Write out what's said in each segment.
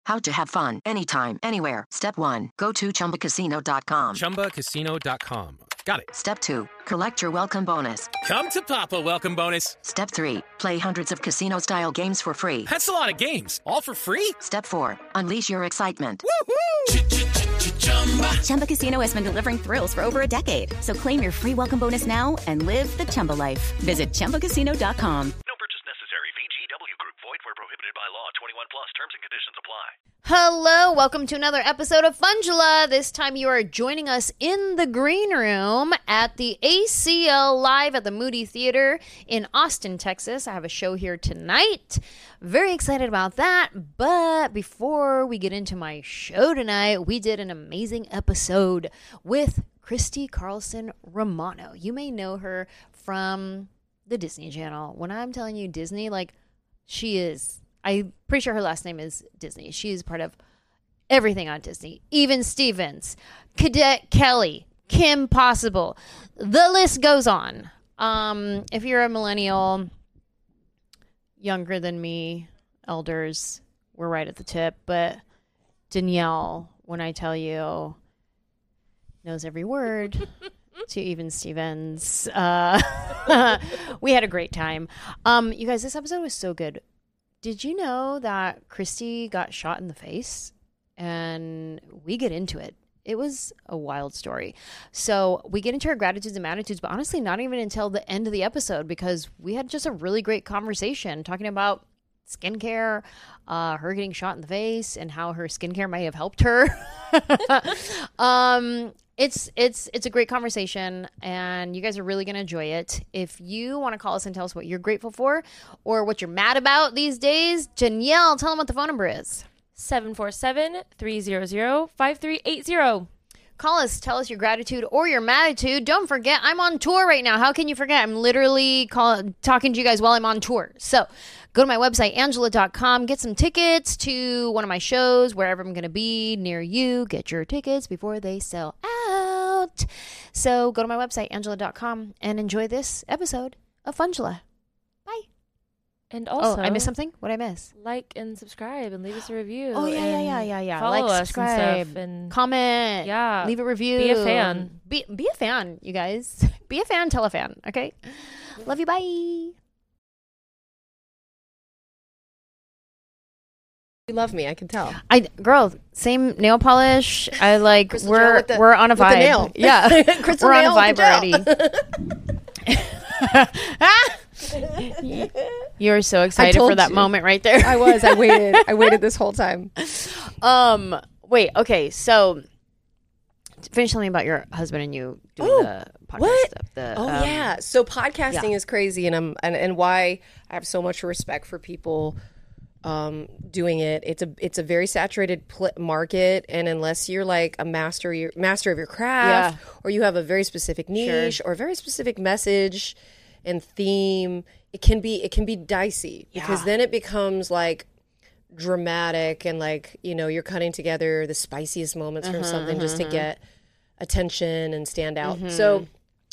How to have fun anytime, anywhere. Step 1. Go to ChumbaCasino.com. ChumbaCasino.com. Got it. Step 2. Collect your welcome bonus. Come to Papa welcome bonus. Step 3. Play hundreds of casino-style games for free. That's a lot of games. All for free? Step 4. Unleash your excitement. Chumba Casino has been delivering thrills for over a decade. So claim your free welcome bonus now and live the Chumba life. Visit ChumbaCasino.com. No purchase necessary. VGW Group. Void where prohibited by law. 21 plus. Terms and conditions apply. Hello, welcome to another episode of Fungula. This time you are joining us in the green room at the ACL Live at the Moody Theater in Austin, Texas. I have a show here tonight. Very excited about that. But before we get into my show tonight, we did an amazing episode with Christy Carlson Romano. You may know her from the Disney Channel. When I'm telling you Disney, like, she is... I'm pretty sure her last name is Disney. She is part of everything on Disney. Even Stevens, Cadet Kelly, Kim Possible. The list goes on. If you're a millennial, younger than me, elders, we're right at the tip. But Danielle, when I tell you, knows every word to even Stevens. We had a great time. You guys, this episode was so good. Did you know that Christy got shot in the face? And we get into it. It was a wild story. So we get into her gratitudes and attitudes, but honestly, not even until the end of the episode, because we had just a really great conversation talking about skincare, her getting shot in the face, and how her skincare might have helped her. It's a great conversation, and you guys are really going to enjoy it. If you want to call us and tell us what you're grateful for or what you're mad about these days, Danielle, tell them what the phone number is. 747-300-5380. Call us, tell us your gratitude or your matitude. Don't forget, I'm on tour right now. How can you forget? I'm literally talking to you guys while I'm on tour. So go to my website, Angela.com. Get some tickets to one of my shows, wherever I'm going to be near you. Get your tickets before they sell out. So go to my website, Angela.com, and enjoy this episode of Fungula. Bye. And also, I missed something? What did I miss? Like and subscribe and leave us a review. Oh, yeah. Follow Like, us subscribe, and stuff. And comment. Yeah. Leave a review. Be a fan. Be a fan, you guys. Be a fan, tell a fan. Okay? Love you. Bye. You love me, I can tell. Girl, same nail polish. I like. Crystal we're gel we're on a with the vibe. nail. Yeah, Crystal we're on a nail with vibe already. You were so excited for that moment right there. I was. I waited this whole time. Wait. Okay. So, finish telling me about your husband and you doing the podcast what? stuff. Yeah. So podcasting is crazy, and why I have so much respect for people doing it. It's a very saturated market, and unless you're like a master of your craft, or you have a very specific niche or a very specific message and theme, it can be dicey because then it becomes like dramatic and like, you know, you're cutting together the spiciest moments from something just to get attention and stand out. So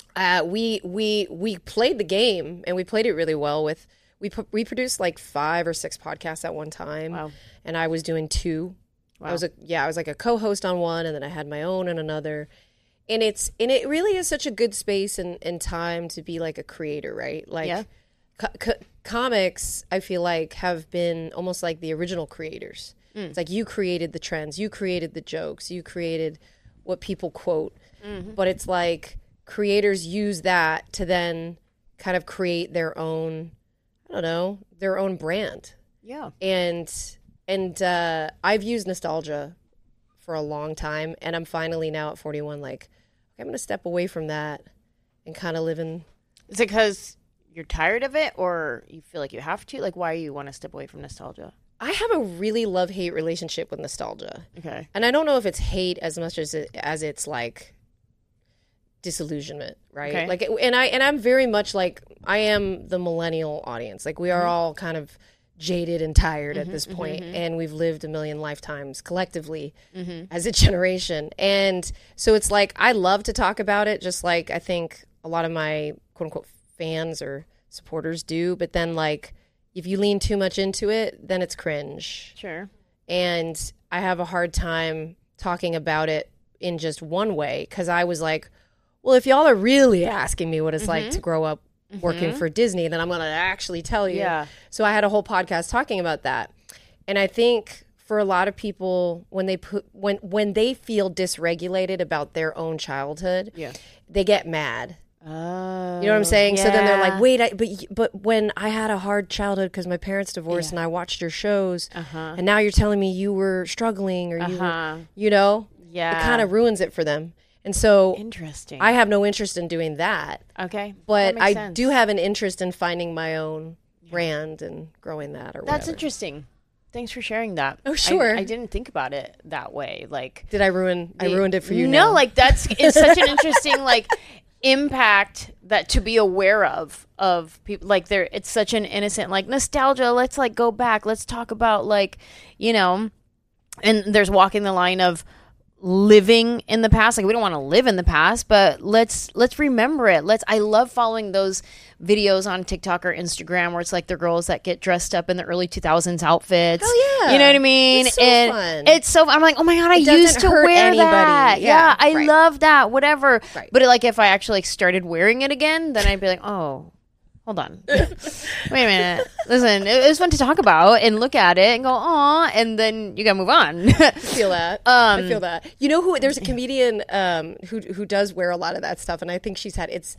we played the game, and we played it really well with. We produced like 5 or 6 podcasts at one time, and I was doing 2. Wow. I was like a co-host on one, and then I had my own in another. And it really is such a good space and time to be like a creator, right? Like comics, I feel like have been almost like the original creators. It's like you created the trends, you created the jokes, you created what people quote, but it's like creators use that to then kind of create their own. I don't know, their own brand. Yeah. And I've used nostalgia for a long time, and I'm finally now at 41 like, I'm going to step away from that and kind of live in. Is it because you're tired of it, or you feel like you have to? Like, why do you want to step away from nostalgia? I have a really love-hate relationship with nostalgia. Okay. And I don't know if it's hate as much as it's like disillusionment, right? Okay. Like, and I'm very much like, I am the millennial audience. Like, we are all kind of jaded and tired at this point, and we've lived a million lifetimes collectively as a generation. And so it's like, I love to talk about it, just like I think a lot of my quote unquote fans or supporters do. But then, like, if you lean too much into it, then it's cringe. Sure. And I have a hard time talking about it in just one way because I was like, well, if y'all are really asking me what it's like to grow up working for Disney, then I'm going to actually tell you. Yeah. So I had a whole podcast talking about that. And I think for a lot of people, when they feel dysregulated about their own childhood, they get mad. Oh, You know what I'm saying? So then they're like, yeah. wait, but when I had a hard childhood because my parents divorced and I watched your shows, and now you're telling me you were struggling or you were, you know? Yeah. It kind of ruins it for them. And so Interesting. I have no interest in doing that. Okay. But That I makes sense. do have an interest in finding my own brand and growing that or whatever. That's interesting. Thanks for sharing that. Oh, sure. I didn't think about it that way. Like, Did I ruin? I ruined it for you. No, now. like it's such an interesting like impact that to be aware of people. Like it's such an innocent like nostalgia. Let's like go back. Let's talk about like, you know, and there's walking the line of living in the past. Like we don't want to live in the past, but let's remember it. I love following those videos on TikTok or Instagram where it's like the girls that get dressed up in the early 2000s outfits. Oh, yeah. You know what I mean? It's so and fun. it's so I'm like, oh my God, I doesn't used to hurt wear anybody. that. Yeah, I right. love that. Whatever. Right. But like if I actually like started wearing it again, then I'd be like, oh, hold on. Wait a minute. Listen, it was fun to talk about and look at it and go, aw, and then you gotta move on. I feel that. I feel that. You know who? There's a comedian who does wear a lot of that stuff, and I think she's had it's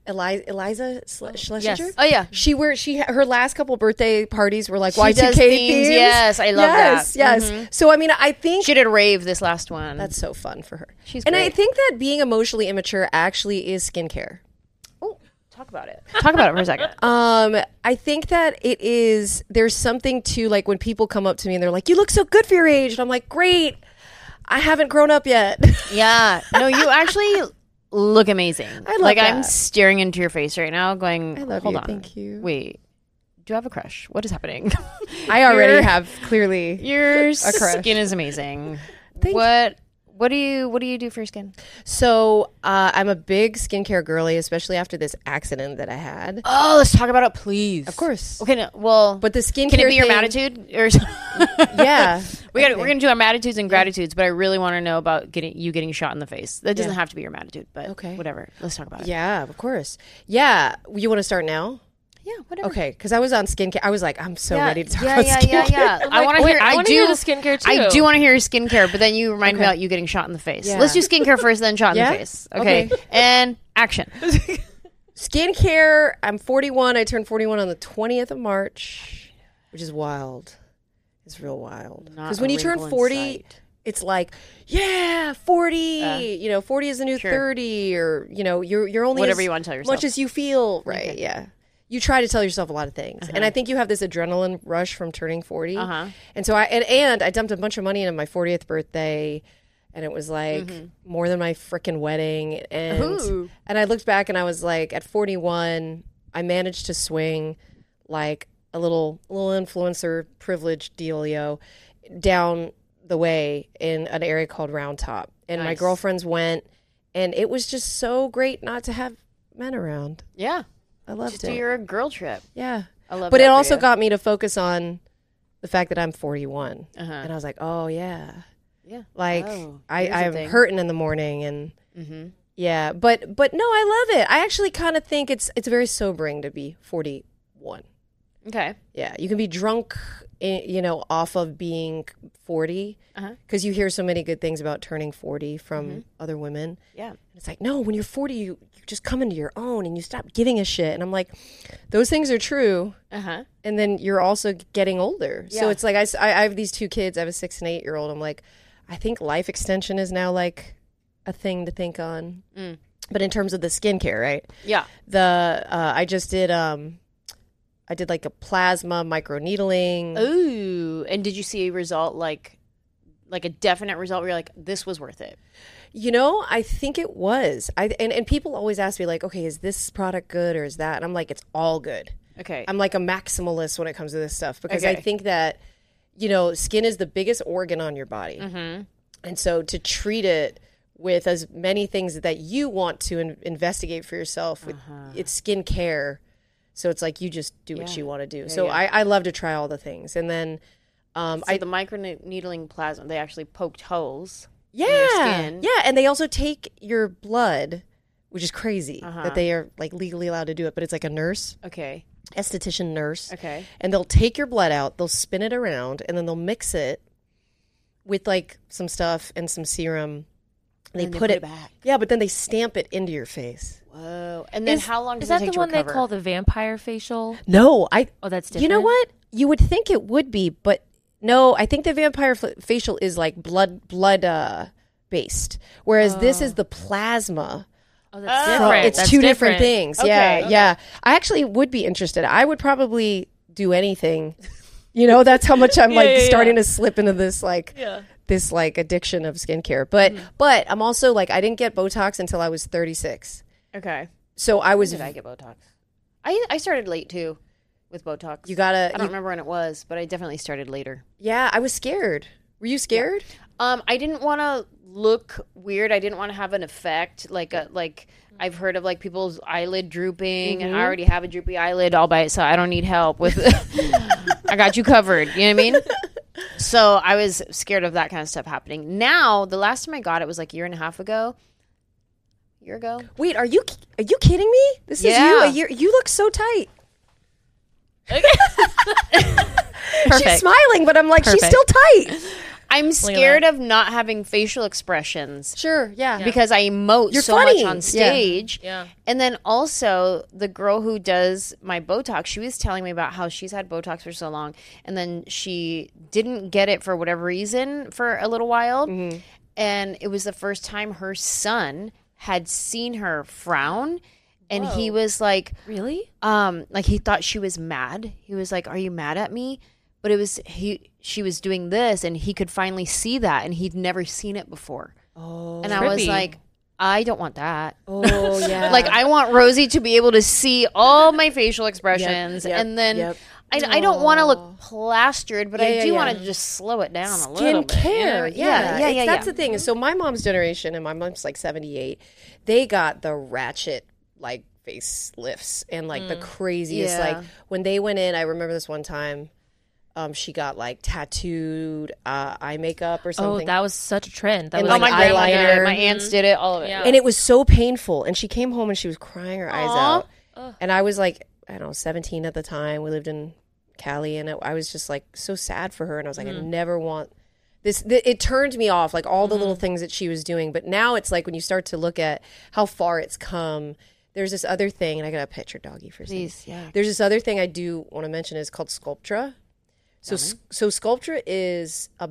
Eliza Schlesinger. Yes. Oh, yeah. Her last couple birthday parties were like She Y2K does themes. Yes, I love that. Yes. So I mean, I think She did a rave this last one. that's so fun for her. She's and I great. think that being emotionally immature actually is skincare. Oh, talk about it. Talk about it for a second. I think that it is, there's something to like when people come up to me and they're like, you look so good for your age. And I'm like, great. I haven't grown up yet. Yeah. No, you actually look amazing. I love like that. I'm staring into your face right now going, I love hold you. on. Thank you. Wait. Do I have a crush? What is happening? I already Your- have clearly. Your crush. skin is amazing. Thank What do you do for your skin? So I'm a big skincare girly, especially after this accident that I had. Oh, let's talk about it, please. Of course. Okay, no, well, But the skincare can it be your thing- attitude? Or Yeah. we're gonna do our attitudes and gratitudes, but I really want to know about getting shot in the face. That doesn't have to be your attitude, but Okay. whatever. Let's talk about it. Yeah, of course. Yeah. You want to start now? Yeah, whatever. Okay. Because I was on skincare. I was like, I'm so ready to talk yeah, about yeah, skincare. yeah, yeah. I want to wait, hear. I I wanna do hear the skincare, too. I do want to hear your skincare, but then you remind me about you getting shot in the face. Yeah. Let's do skincare first, then shot in Yeah? the face. Okay. And action. Skincare. I'm 41. I turned 41 on the 20th of March, which is wild. It's real wild. Not Because a when you turn wrinkle in 40, sight. it's like, yeah, 40. You know, 40 is the new Sure. 30, or you know, you're only Whatever as you wanna tell yourself. much as you feel. Right? Yeah. You try to tell yourself a lot of things, and I think you have this adrenaline rush from turning 40. And so and I dumped a bunch of money into my 40th birthday. And it was like more than my frickin' wedding. And I looked back and I was like, at 41, I managed to swing like a little influencer privilege dealio down the way in an area called Round Top. And my girlfriends went, and it was just so great not to have men around. Yeah. I loved Just it. do your girl trip. Yeah. I love But that it for also you. got me to focus on the fact that I'm 41. And I was like, oh, yeah. Yeah. Like Oh, I'm here's the thing. hurting in the morning, and yeah, but no, I love it. I actually kind of think it's very sobering to be 41. Okay. Yeah, you can be drunk, you know, off of being 40 because you hear so many good things about turning 40 from other women. Yeah. And it's like, no, when you're 40, you just come into your own and you stop giving a shit. And I'm like, those things are true. And then you're also getting older. So Yeah. it's like I have these two kids. I have a 6 and 8 year old. I'm like, I think life extension is now like a thing to think on. But in terms of the skincare, right? Yeah. I just did I did like a plasma microneedling. Ooh. And did you see a result like a definite result where you're like, this was worth it? You know, I think it was. And people always ask me like, okay, is this product good or is that? And I'm like, it's all good. Okay. I'm like a maximalist when it comes to this stuff because Okay. I think that, you know, skin is the biggest organ on your body. And so to treat it with as many things that you want to investigate for yourself, with it's skin care. So it's like you just do what you want to do. So I love to try all the things. And then So the microneedling plasma, they actually poked holes. Yeah. In your skin. Yeah, and they also take your blood, which is crazy that they are like legally allowed to do it, but it's like a nurse, Okay. esthetician nurse. Okay. And they'll take your blood out, they'll spin it around, and then they'll mix it with like some stuff and some serum. And they put it back. Yeah, but then they stamp it into your face. Whoa. And then how long does Is it that take the to one recover? they call the vampire facial? No, Oh, that's different. You know what? You would think it would be, but no. I think the vampire facial is like blood based, whereas this is the plasma. Oh, that's different. It's That's two different things. Okay, Yeah, yeah. I actually would be interested. I would probably do anything. You know, that's how much I'm like starting to slip into this this like addiction of skincare. But I'm also like I didn't get Botox until I was 36. Okay. So I was. Did I get Botox? I started late too with Botox. You gotta. I don't remember when it was, but I definitely started later. Yeah, I was scared. Were you scared? I didn't want to look weird. I didn't want to have an effect like I've heard of like people's eyelid drooping, and I already have a droopy eyelid all by it, so I don't need help with. I got you covered. You know what I mean? So I was scared of that kind of stuff happening. Now, the last time I got it was like a year and a half ago. Year ago. Wait, are you kidding me? This is you. A year. You look so tight. She's smiling, but I'm like, she's still tight. I'm scared of not having facial expressions. Sure, yeah. Because I emote You're so funny. much on stage. Yeah. And then also the girl who does my Botox, she was telling me about how she's had Botox for so long and then she didn't get it for whatever reason for a little while. Mm-hmm. And it was the first time her son had seen her frown. And he was like, Really? like he thought she was mad. He was like, "Are you mad at me?" But it was she was doing this, and he could finally see that, and he'd never seen it before. Oh, and I was trippy. like, I don't want that. Oh yeah. Like I want Rosie to be able to see all my facial expressions, Yep, and then yep. I don't want to look plastered, but I Yeah, do yeah, want yeah. to just slow it down a little bit. Skincare, You know? Yeah. That's the thing. So my mom's generation, and my mom's like 78. They got the ratchet like facelifts and like the craziest. Yeah. Like when they went in, I remember this one time. She got like tattooed eye makeup or Oh, something. that was such a trend. That And, was Oh, like, my grandma did eyeliner. it. My aunts did it. All of it. Yeah. And it was so painful. And she came home and she was crying her eyes out. And I was like, I don't know, 17 at the time. We lived in Cali, and I was just like so sad for her. And I was like, I never want this. It turned me off, like all the little things that she was doing. But now it's like when you start to look at how far it's come, there's this other thing, and I got to pet your doggy for a second. Please, yeah. There's this other thing I do want to mention is called Sculptra. So Sculptra is a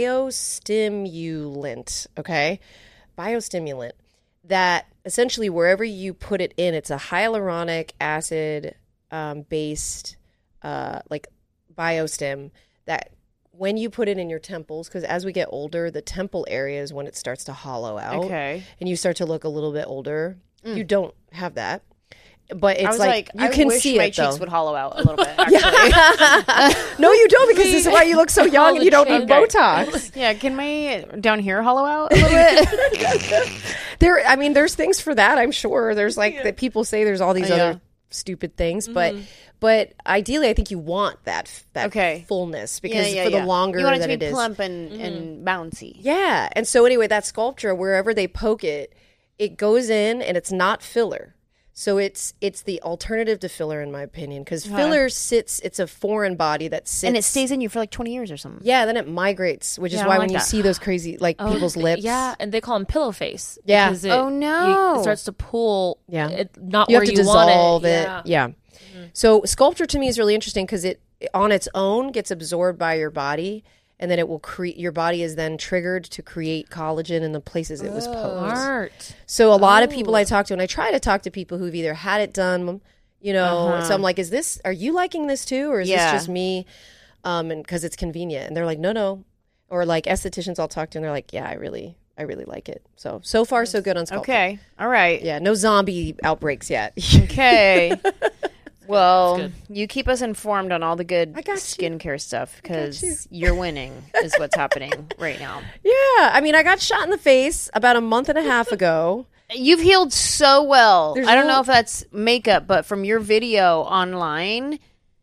biostimulant, okay? Biostimulant that essentially wherever you put it in, it's a hyaluronic acid based like biostim that when you put it in your temples, because as we get older, the temple area is when it starts to hollow out. Okay. And you start to look a little bit older. You don't have that. But it's I was like, you I can wish see my it though. cheeks would hollow out a little bit. Actually. No, you don't, because this is why you look so young and you don't need Botox. Yeah, can my down here hollow out a little bit? There's things for that. I'm sure there's like that people say there's all these other stupid things, but ideally, I think you want that Okay. fullness because for the longer you want it that to it be is, plump and bouncy. yeah. And so anyway, that Sculptra, wherever they poke it, it goes in and it's not filler. So it's the alternative to filler, in my opinion, because filler it's a foreign body that sits. And it stays in you for like 20 years or something. Yeah, then it migrates, which is Yeah, I why don't when like you that. see those crazy, like people's lips. Yeah, and they call them pillow face. Yeah. because Oh, no. It starts to pull. Yeah. Not You where have to you want dissolve it. it. Yeah. So Sculptra to me is really interesting because it on its own gets absorbed by your body, and then it will create. Your body is then triggered to create collagen in the places it was posed. Smart. So a lot of people I talk to, and I try to talk to people who've either had it done, you know. So I'm like, are you liking this too, or is this just me? And because it's convenient, and they're like, no. Or like estheticians I'll talk to, and they're like, yeah, I really like it. So far so good on Sculptra. Okay. All right. Yeah, no zombie outbreaks yet. Okay. Well, you keep us informed on all the good got you. skincare stuff because you're winning is what's happening right now. Yeah, I mean, I got shot in the face about a month and a half ago. You've healed so well. There's I don't no- know if that's makeup, but from your video online,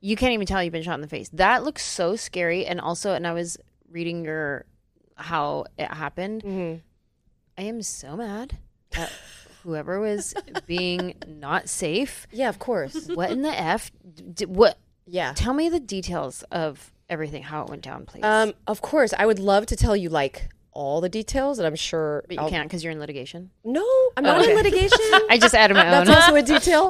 You can't even tell you've been shot in the face. That looks so scary. And also, and I was reading how it happened. Mm-hmm. I am so mad at whoever was being not safe. Yeah, of course. What in the F? What? Yeah. Tell me the details of everything, how it went down, please. Of course. I would love to tell you like all the details, and I'm sure. But you can't because you're in litigation. No, I'm not in litigation. I just added my own. That's also a detail.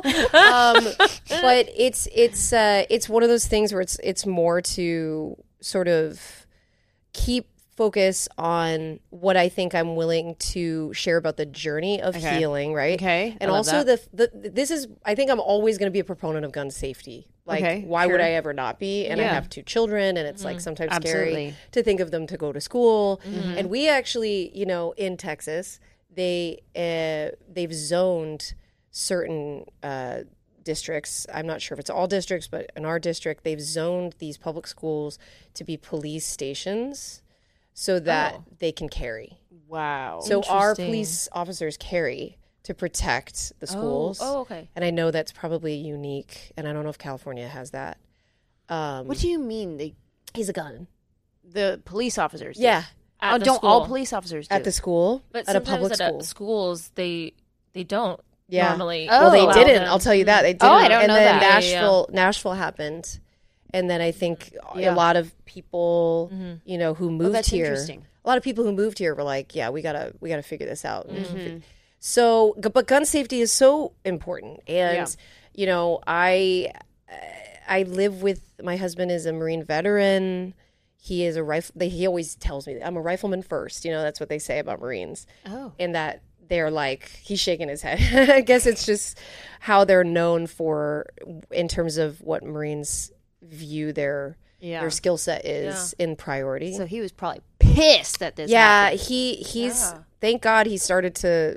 But it's one of those things where it's more to sort of keep focus on what I think I'm willing to share about the journey of healing, right? Okay. And also this is, I think I'm always going to be a proponent of gun safety. Like, why would I ever not be? And I have 2 children, and it's like sometimes scary to think of them to go to school. And we actually, in Texas, they've zoned certain districts. I'm not sure if it's all districts, but in our district, they've zoned these public schools to be police stations so that they can carry. Wow. So our police officers carry to protect the schools. Oh, okay. And I know that's probably unique, and I don't know if California has that. What do you mean? He's a gun. The police officers? do? Yeah. At the don't school. all police officers do? At the school, But at a public sometimes school. at schools, they don't Yeah. normally. Oh. Well, they allow didn't. them. I'll tell you that. They didn't. I don't and know then that. Nashville happened. And then I think a lot of people, who moved that's here. interesting. A lot of people who moved here were like, yeah, we gotta figure this out. So, but gun safety is so important. And, I live with, my husband is a Marine veteran. He is a he always tells me, I'm a rifleman first. That's what they say about Marines. Oh. And that they're like, he's shaking his head. I guess it's just how they're known for, in terms of what Marines view their skill set is in priority. So he was probably pissed that this happened. He's thank God he started to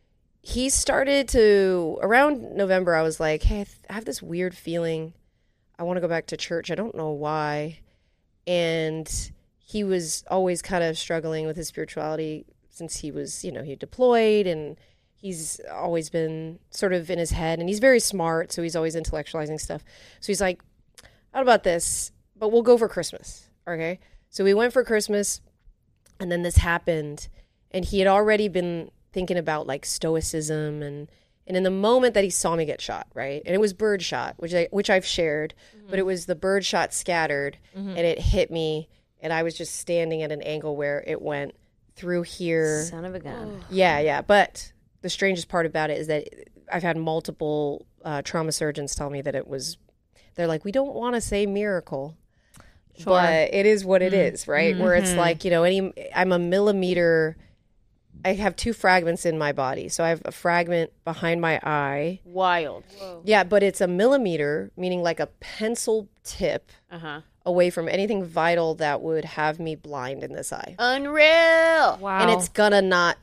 around November. I was like, hey, I have this weird feeling. I want to go back to church. I don't know why. And he was always kind of struggling with his spirituality since he was, he deployed, and he's always been sort of in his head, and he's very smart. So he's always intellectualizing stuff. So he's like, how about this? But we'll go for Christmas. Okay. So we went for Christmas, and then this happened, and he had already been thinking about like stoicism, and in the moment that he saw me get shot, right? And it was bird shot, which I've shared, but it was the bird shot scattered, and it hit me, and I was just standing at an angle where it went through here. Son of a gun. Yeah. But the strangest part about it is that I've had multiple trauma surgeons tell me that they're like, we don't want to say miracle. Sure. But it is what it is, right? Where it's like, I'm a millimeter. I have 2 fragments in my body. So I have a fragment behind my eye. Wild. Whoa. Yeah, but it's a millimeter, meaning like a pencil tip away from anything vital that would have me blind in this eye. Unreal. Wow. And it's gonna not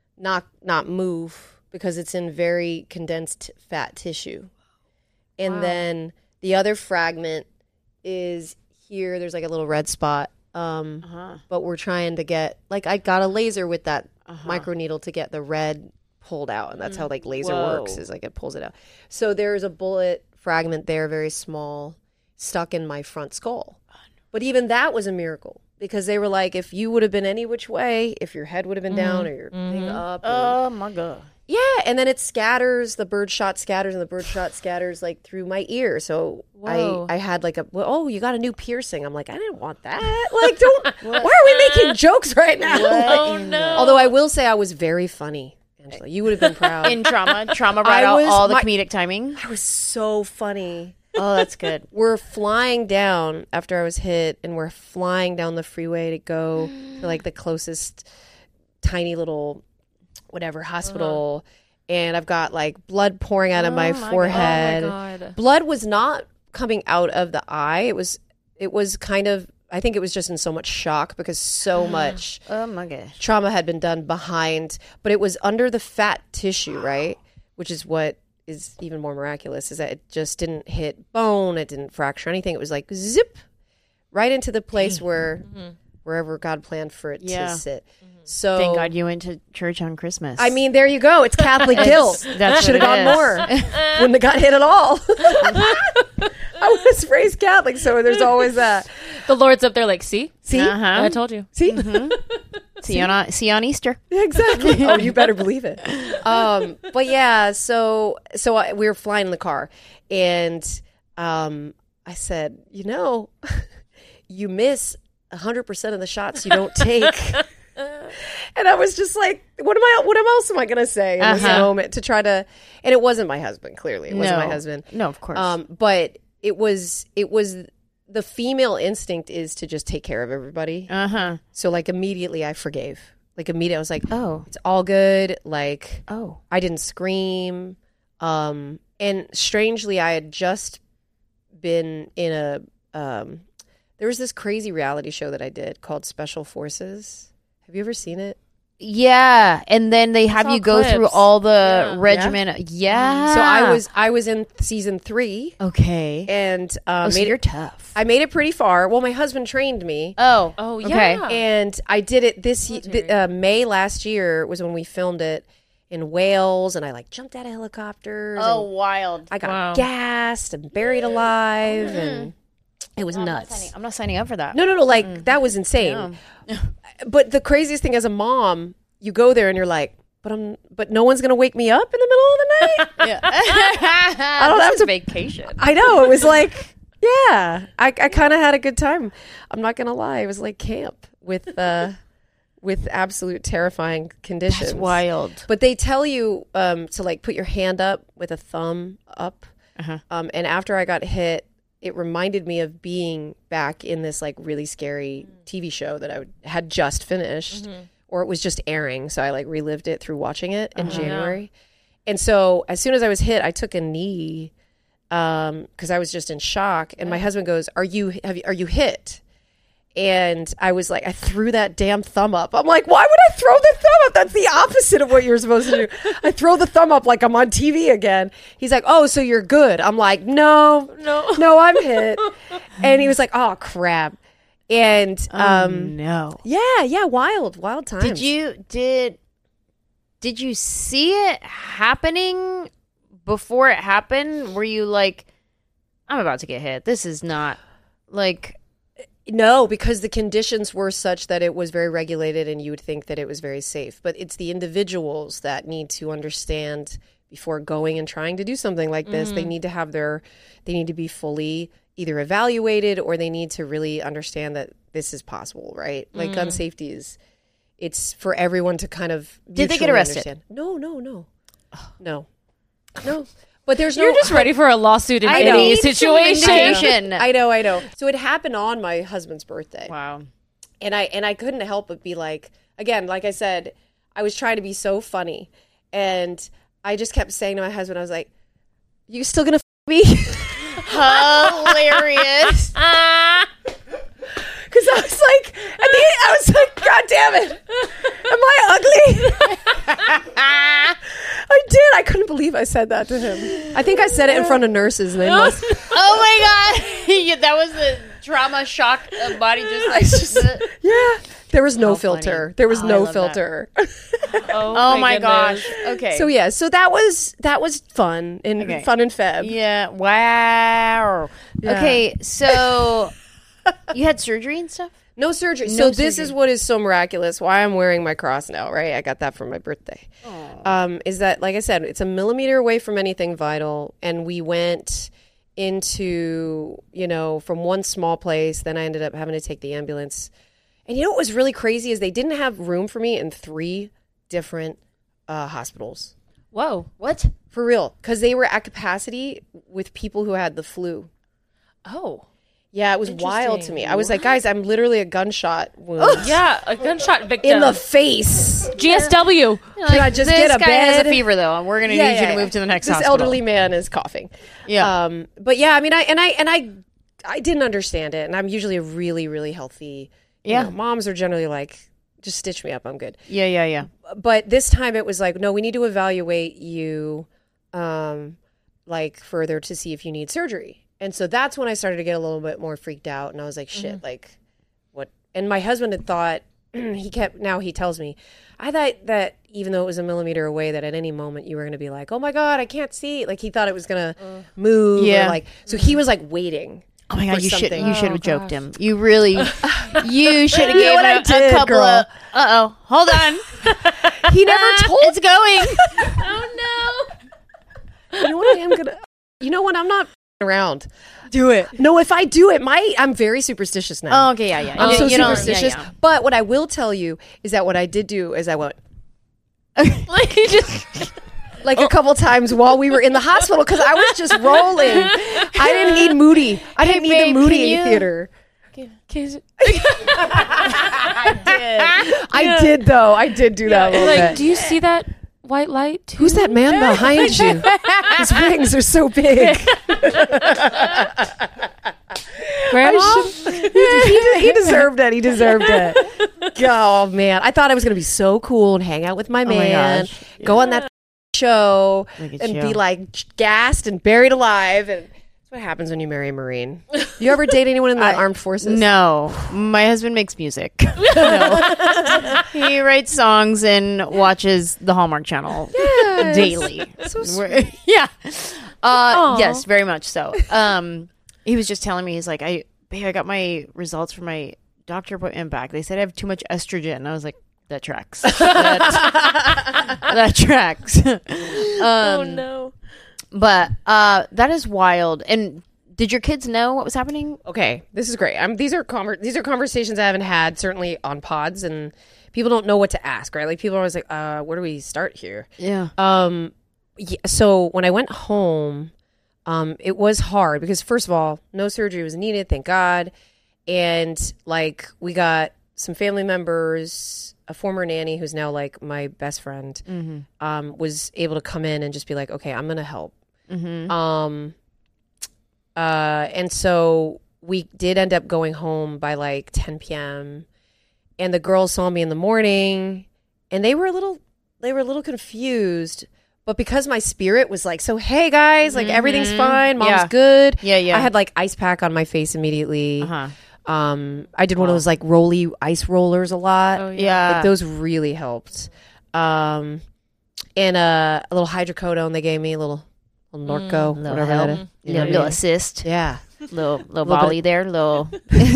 move because it's in very condensed fat tissue. And then the other fragment is here. There's like a little red spot. But we're trying to get, like, I got a laser with that microneedle to get the red pulled out. And that's how like laser works, is like it pulls it out. So there's a bullet fragment there, very small, stuck in my front skull. But even that was a miracle, because they were like, if you would have been any which way, if your head would have been down or your thing up. Oh my God. Yeah, and then it scatters, the bird shot scatters, and the bird shot scatters like through my ear. So I had like you got a new piercing. I'm like, I didn't want that. Like, why are we making jokes right now? Oh no. Although I will say I was very funny, Angela. You would have been proud. In trauma brought out all the comedic timing. I was so funny. Oh, that's good. We're flying down after I was hit, and we're flying down the freeway to go to like the closest tiny little hospital, and I've got like blood pouring out of my forehead. Oh my God. Blood was not coming out of the eye. It was kind of, I think it was just in so much shock because so much Oh my gosh. trauma had been done behind, but it was under the fat tissue, right? Which is what is even more miraculous, is that it just didn't hit bone, it didn't fracture anything. It was like zip right into the place where wherever God planned for it to sit. So Thank God you went to church on Christmas. I mean, there you go. It's Catholic guilt. That's Should have what it gone more. Wouldn't have got hit at all. I was raised Catholic, so there's always that. The Lord's up there like, see? See? I told you. See? See you on Easter. Exactly. Oh, you better believe it. But yeah, so we were flying in the car, and I said, you miss 100% of the shots you don't take. And I was just like, what else am I going to say in this moment to try to, and it wasn't my husband, clearly. It wasn't my husband. No, of course. But it was the female instinct is to just take care of everybody. So like immediately I forgave. Like immediately I was like, oh, it's all good. Like, oh, I didn't scream. And strangely, I had just been in there was this crazy reality show that I did called Special Forces. Have you ever seen it? Yeah, and then they have you go through all the regimen. Yeah. So I was in season 3. Okay. And so you're tough. I made it pretty far. Well, my husband trained me. Oh, yeah. Okay. And I did it May last year was when we filmed it in Wales, and I like jumped out of helicopters. Oh, wild. I got gassed and buried alive, and it was nuts. I'm not signing up for that. No. Like that was insane. No. But the craziest thing as a mom, you go there and you're like, but no one's gonna wake me up in the middle of the night. Yeah. I don't have to vacation. I know. It was like, yeah, I kind of had a good time. I'm not gonna lie. It was like camp with absolute terrifying conditions. That's wild. But they tell you to like put your hand up with a thumb up. And after I got hit, it reminded me of being back in this like really scary TV show that I had just finished, or it was just airing. So I like relived it through watching it in January. And so as soon as I was hit, I took a knee because I was just in shock. And my husband goes, "Are you hit?" And I was like, I threw that damn thumb up. I'm like, why would I throw the thumb up? That's the opposite of what you're supposed to do. I throw the thumb up like I'm on TV again. He's like, oh, so you're good. I'm like, no, I'm hit. And he was like, oh, crap. And no. Yeah, wild times. Did you see it happening before it happened? Were you like, I'm about to get hit. This is not like... No, because the conditions were such that it was very regulated and you would think that it was very safe. But it's the individuals that need to understand before going and trying to do something like this. They need to they need to be fully either evaluated, or they need to really understand that this is possible, right? Like gun safety it's for everyone to kind of Did they get arrested? Understand. No. But there's no... You're just ready for a lawsuit in any situation. I know. So it happened on my husband's birthday. Wow. And I couldn't help but be like, again, like I said, I was trying to be so funny. And I just kept saying to my husband, I was like, you still gonna me? Hilarious. Because I was like, at the end, I was like, God damn it. Am I ugly? I did. I couldn't believe I said that to him. I think I said it in front of nurses. And they must. Oh my God. Yeah, that was the trauma shock body just yeah. There was no How filter. funny. There was Oh, I no love filter. Oh my gosh. Okay. So yeah, so that was fun and fun and fab. Yeah. Wow. Yeah. Okay, so you had surgery and stuff? No surgery. So this is what is so miraculous. Why I'm wearing my cross now, right? I got that for my birthday. Is that, like I said, it's a millimeter away from anything vital, and we went into, from one small place. Then I ended up having to take the ambulance. And what was really crazy is they didn't have room for me in 3 different hospitals. Whoa. What? For real. Because they were at capacity with people who had the flu. Oh. Yeah, it was wild to me. I was like, guys, I'm literally a gunshot wound. Yeah, a gunshot victim. In the face. GSW. Can I just get a bed? This guy has a fever, though. We're going to need you to move to the next hospital. This elderly man is coughing. Yeah. But yeah, I mean, I didn't understand it. And I'm usually a really, really healthy. Moms are generally like, just stitch me up. I'm good. Yeah. But this time it was like, no, we need to evaluate you further to see if you need surgery. And so that's when I started to get a little bit more freaked out. And I was like, shit, like what? And my husband had thought he tells me, I thought that even though it was a millimeter away, that at any moment you were going to be like, oh my God, I can't see. Like he thought it was going to move. Yeah. Or like, so he was like waiting. Oh my God, for you should something. have joked him. You really, you should have You know gave what I him a did, couple girl? of. Hold on. He never told. It's going. You know what I am going to, you know what? I'm not around. Do it. No, if I do it, I'm very superstitious now. Oh, okay, yeah. I'm so You don't- superstitious. yeah. But what I will tell you is that what I did do is I went Like you just. like a couple times while we were in the hospital because I was just rolling. I didn't need Moody. I didn't need babe, the Moody can you- theater. I I did though. I did do that a little bit. Do you see that white light? Too? Who's that man behind you? His wings are so big. Grandma? He deserved it. He deserved it. Oh man, I thought I was gonna be so cool and hang out with my man, go on that show, Look at and you. be like gassed and buried alive. And that's what happens when you marry a Marine. You ever date anyone in the armed forces? No, my husband makes music. No. He writes songs and watches the Hallmark Channel daily. Yeah. Yes, very much so. He was just telling me, he's like, I got my results from my doctor appointment back. They said I have too much estrogen. And I was like, that tracks. That tracks. Oh no. But that is wild. And did your kids know what was happening? Okay, this is great. These are conversations I haven't had certainly on pods, and people don't know what to ask, right? Like people are always like, where do we start here? Yeah. Yeah, so when I went home, it was hard because first of all, no surgery was needed, thank God. And like we got some family members, a former nanny who's now like my best friend, was able to come in and just be like, okay, I'm going to help. And so we did end up going home by like 10 p.m. and the girls saw me in the morning and they were a little confused. But because my spirit was like, so hey guys, like everything's fine, mom's Yeah. good. Yeah. I had like ice pack on my face immediately. Uh-huh. I did one of those like rolly ice rollers a lot. Oh, Yeah. Like, those really helped. And a little hydrocodone they gave me, a little Norco, Little whatever help. that is. You know Little, what I little mean? assist. Yeah. Little volley there. Little.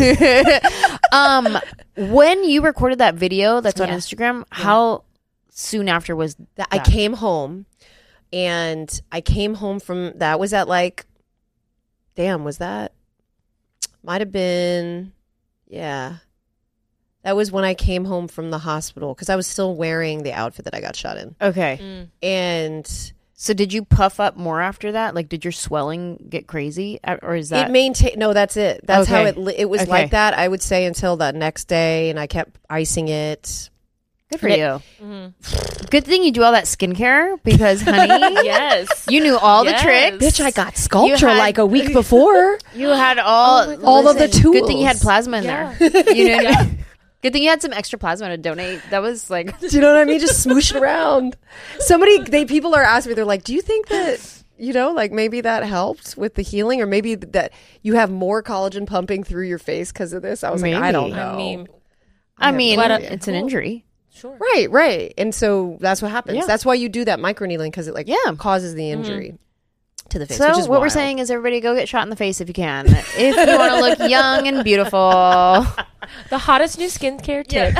When you recorded that video that's on Instagram, how soon after was that? I came home, and I came home from that was at like, was that? Might have been, yeah. That was when I came home from the hospital because I was still wearing the outfit that I got shot in. Okay. And So did you puff up more after that? Like, did your swelling get crazy, or is that it maintained? No, that's it. That's how Okay. it was Okay. like that. I would say until the next day, and I kept icing it. good for you? Good thing you do all that skincare because, honey, Yes. you knew all the Yes. tricks. Bitch, I got sculpture You had- like a week before. You had all All of the tools. Good thing you had plasma in there. You know. Good thing you had some extra plasma to donate. That was like, Do you know what I mean? Just smoosh it around. People are asking me, they're like, do you think that, like maybe that helped with the healing, or maybe that you have more collagen pumping through your face because of this? I was like, I don't know. I mean, no idea. it's an injury. Right. And so that's what happens. Yeah. That's why you do that microneedling, because it causes the injury to the face. So which is what we're wild. saying is, everybody go get shot in the face if you can, if you want to look young and beautiful. The hottest new skincare tip.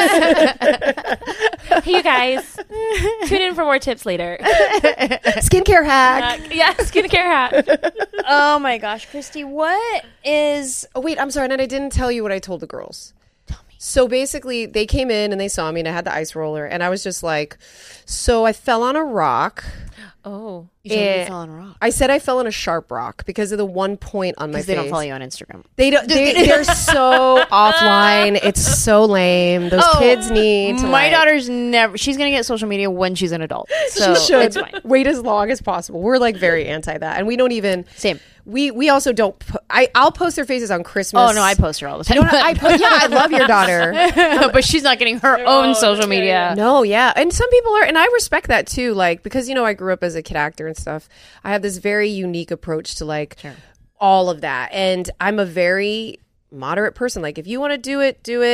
Hey, you guys. Tune in for more tips later. Skincare hack. Yeah, skincare hat. Oh my gosh, Christy, what is? Oh wait, I'm sorry, and I didn't tell you what I told the girls. Tell me. So basically, they came in and they saw me, and I had the ice roller, and I was just like, so I fell on a rock. Oh. You told me And you fell on a rock I said I fell on a sharp rock because of the one point on my face. because they don't follow you on Instagram. They don't. They're so offline. It's so lame. Those kids need to. My daughter's never. She's gonna get social media when she's an adult. So She should it's fine. wait as long as possible. We're like very anti that, and we don't even. Same. We also don't. I'll post their faces on Christmas. Oh no, I post her all the time. I love your daughter. but she's not getting her own social media. No, yeah. And some people are, and I respect that too. Like, because, I grew up as a kid actor and stuff. I have this very unique approach to like all of that. And I'm a very moderate person. Like, if you want to do it, do it.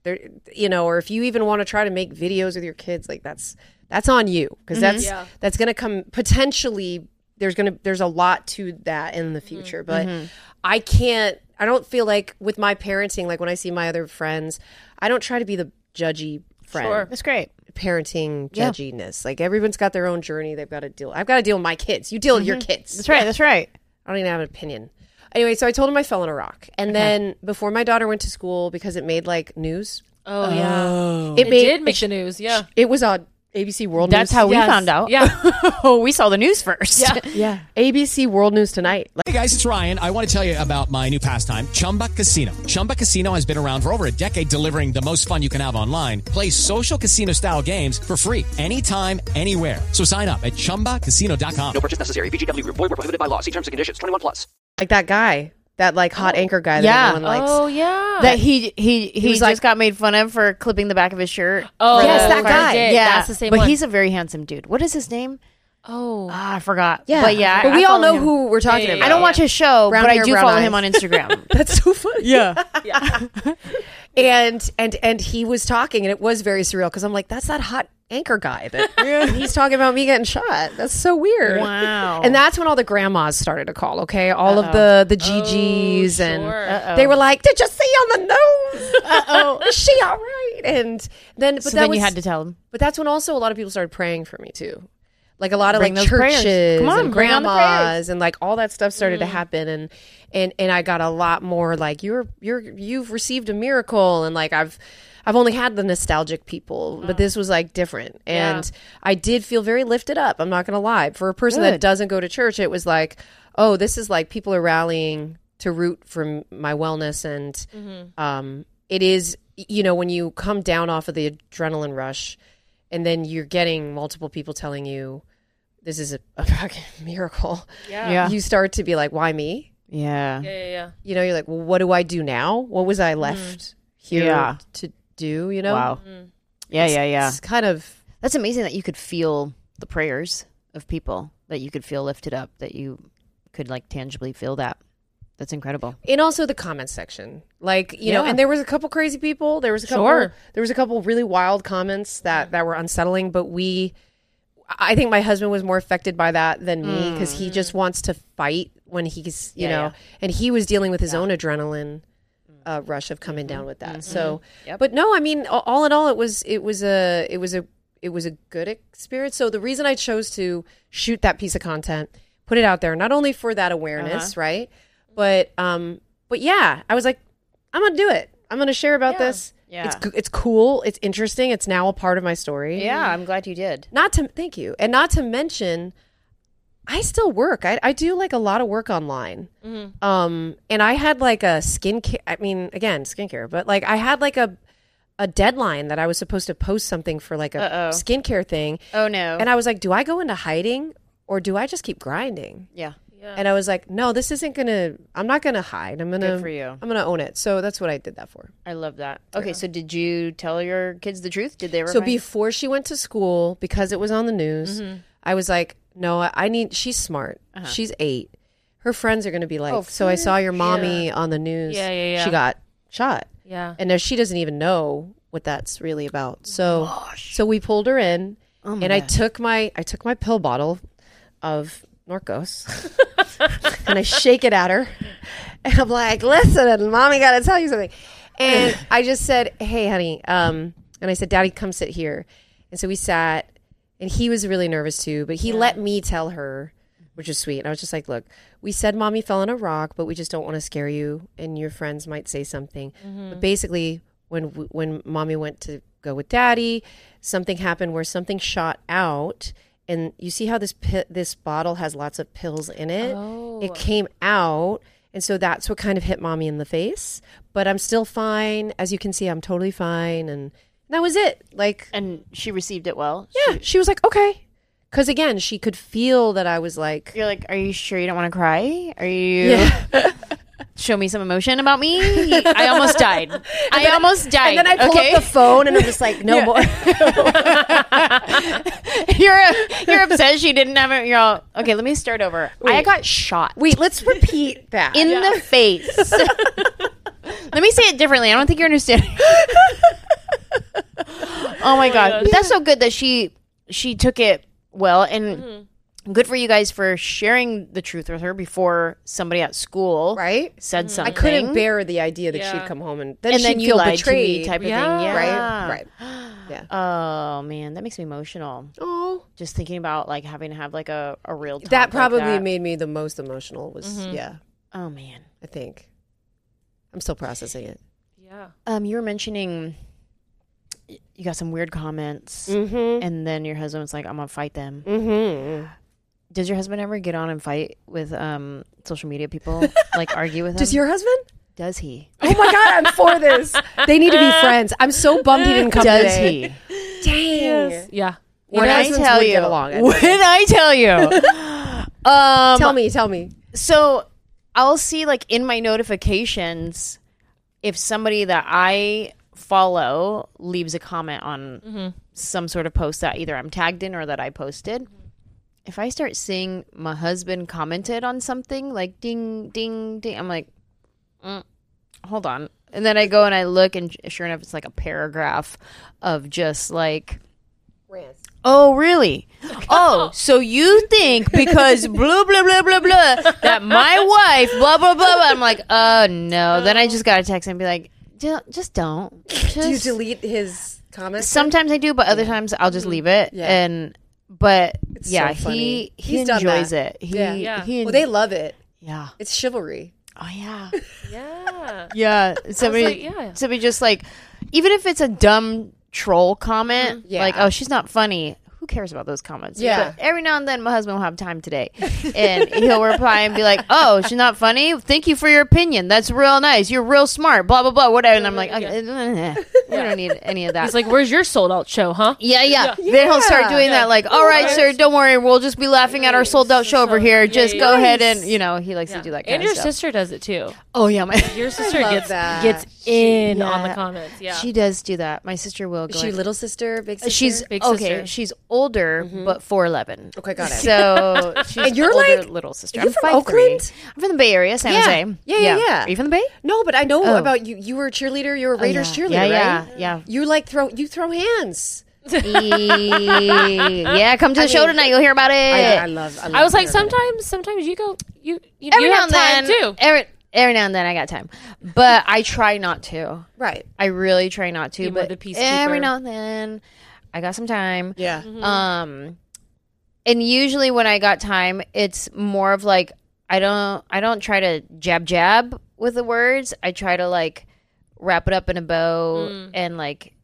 there, or if you even want to try to make videos with your kids, like that's on you, because that's going to come potentially. There's a lot to that in the future, but I don't feel like with my parenting, like when I see my other friends, I don't try to be the judgy friend. Sure. That's great. Parenting judginess. Like everyone's got their own journey. I've got to deal with my kids. You deal with your kids. That's right. That's right. I don't even have an opinion. Anyway, so I told him I fell in a rock. And then before my daughter went to school, because it made like news. Oh, yeah. It did make the news, yeah. It was on ABC World News. That's how we found out. Yeah. We saw the news first. Yeah. ABC World News Tonight. Hey guys, it's Ryan. I want to tell you about my new pastime, Chumba Casino. Chumba Casino has been around for over a decade, delivering the most fun you can have online. Play social casino-style games for free anytime, anywhere. So sign up at ChumbaCasino.com. No purchase necessary. VGW Group. Void where prohibited by law. See terms and conditions. 21+. Like that guy. That like hot anchor guy that everyone likes. Oh yeah. That he was just like, got made fun of for clipping the back of his shirt. Oh, yes, that guy. Yeah, that's the same but one. he's a very handsome dude. What is his name? Oh. I forgot. Yeah. But yeah, But we I all follow know him. who we're talking about. I don't watch his show, Brown but I hair, do brown follow eyes. him on Instagram. That's so funny. Yeah. And he was talking, and it was very surreal, because I'm like, that's that hot anchor guy that he's talking about me getting shot. That's so weird. Wow. And that's when all the grandmas started to call. Okay, all of the GGs, and they were like, "Did you see on the nose? Is she all right?" And then, but So that then was, you had to tell him. But that's when also a lot of people started praying for me too. Like a lot of Bring like those prayers. churches Come on, and bring on the grandmas and like all that stuff started to happen, and I got a lot more like you've received a miracle, and like I've only had the nostalgic people, but this was like different, and I did feel very lifted up. I'm not gonna lie. For a person that doesn't go to church, it was like, oh, this is like people are rallying to root for my wellness, and it is, when you come down off of the adrenaline rush, and then you're getting multiple people telling you this is a fucking miracle. Yeah. You start to be like, why me? Yeah. You're like, well, what do I do now? What was I left here to do? Wow. Yeah. It's kind of, That's amazing that you could feel the prayers of people, that you could feel lifted up, that you could like tangibly feel that. That's incredible. and also the comments section, like, and there was a couple crazy people. There was a couple really wild comments that were unsettling, but I think my husband was more affected by that than me, because he just wants to fight when he's, and he was dealing with his own adrenaline rush of coming down with that. So, but no, I mean, all in all, it was a good experience. So the reason I chose to shoot that piece of content, put it out there, not only for that awareness, right? But yeah, I was like, I'm gonna do it. I'm gonna share about this. Yeah. It's cool. It's interesting. It's now a part of my story. Yeah, I'm glad you did. Thank you. And not to mention, I still work. I do like a lot of work online. And I had like a skincare, but like I had like a deadline that I was supposed to post something for like a skincare thing. Oh no. And I was like, do I go into hiding or do I just keep grinding? Yeah. And I was like, no, this isn't I'm not gonna hide. Good for you. I'm gonna own it. So that's what I did that for. I love that. Okay, so did you tell your kids the truth? Did they ever So find- before she went to school, because it was on the news, I was like, no, she's smart. She's 8. Her friends are going to be like, so I saw your mommy on the news. Yeah. She got shot. Yeah. And now she doesn't even know what that's really about. So we pulled her in, and I took my pill bottle of Norcos and I shake it at her, and I'm like, listen, mommy got to tell you something. And I just said, hey, honey, and I said, Daddy, come sit here. And so we sat, and he was really nervous too, but he let me tell her, which is sweet. And I was just like, look, we said mommy fell on a rock, but we just don't want to scare you, and your friends might say something. But basically, when mommy went to go with Daddy, something happened where something shot out, and you see how this bottle has lots of pills in it? It came out, and so that's what kind of hit mommy in the face. But I'm still fine. As you can see, I'm totally fine, and that was it. Like, And she received it well? yeah, she was like, okay. Because again, she could feel that I was like, You're like, are you sure you don't want to cry? Are you... Show me some emotion about me. I almost died. Almost died. and then I pull up the phone, and I'm just like, no more. You're upset she didn't have it. You're all, okay, let me start over. I got shot Wait, let's repeat that. in the face. Let me say it differently. I don't think you're understanding. Oh my god. But that's so good that she took it well, and good for you guys for sharing the truth with her before somebody at school said something. I couldn't bear the idea that she'd come home and then she'd you feel lied betrayed to me type of thing. Yeah. Right. Yeah. Oh man, that makes me emotional. Oh, Just thinking about like having to have like a real talk that probably like that. made me the most emotional. Was Oh man. I think I'm still processing it. Yeah. You were mentioning you got some weird comments, and then your husband was like, "I'm gonna fight them." Mm-hmm. Does your husband ever get on and fight with social media people, like argue with them? Does your husband? Does he? Oh my god, I'm for this. They need to be friends. I'm so bummed he didn't come Does today. he? Dang. Yeah. When I tell you, Tell me. So I'll see like in my notifications if somebody that I follow leaves a comment on some sort of post that either I'm tagged in or that I posted. If I start seeing my husband commented on something like ding, ding, ding, I'm like, hold on. And then I go and I look, and sure enough, it's like a paragraph of just like, Rants. oh, really? Oh, so you think because blah, blah, blah, blah, blah, that my wife, blah, blah, blah, blah. I'm like, oh, no. Then I just got to text and be like, just don't. Do you delete his comments? Sometimes I do, but other times I'll just leave it. Yeah. But It's yeah, so funny. he He's done enjoys that. it. Well, they love it. Yeah. It's chivalry. Oh, yeah. Yeah. Yeah. Somebody, somebody just like, even if it's a dumb troll comment, like, oh, she's not funny. Who cares about those comments? Yeah. But every now and then, my husband will have time today, and he'll reply and be like, "Oh, she's not funny. Thank you for your opinion. That's real nice. You're real smart. Blah blah blah. Whatever." And I'm like, okay, we don't need any of that. He's like, "Where's your sold out show, huh?" Yeah. Then he'll start doing that, like, "All right, sir, don't worry. We'll just be laughing at our sold out show over here. Just go ahead and he likes to do that kind And of your stuff." sister does it too. Oh yeah, Your sister love that. gets in Yeah. on the comments. Yeah. She does do that. My sister will go. Is she in. little sister, big sister? She's Big okay. sister. She's older, but 4'11". Okay, got it. So she's And you're older, like- little sister. you're I'm from 5'3". Oakland? I'm from the Bay Area, San Jose. Yeah. Are you from the Bay? No, but I know Oh. about you. You were a cheerleader. You were a Raiders cheerleader, yeah, right? Yeah. You like you throw hands. Yeah, come to the show tonight. You'll hear about it. I love I was like, hearing about sometimes you go, you every you now have and then, time too. Every now and then, I got time, but I try not to. it. Right. I really try not to. You're But the peacekeeper. every now and then, I got some time. Yeah. And usually when I got time, it's more of like I don't try to jab with the words. I try to like wrap it up in a bow and like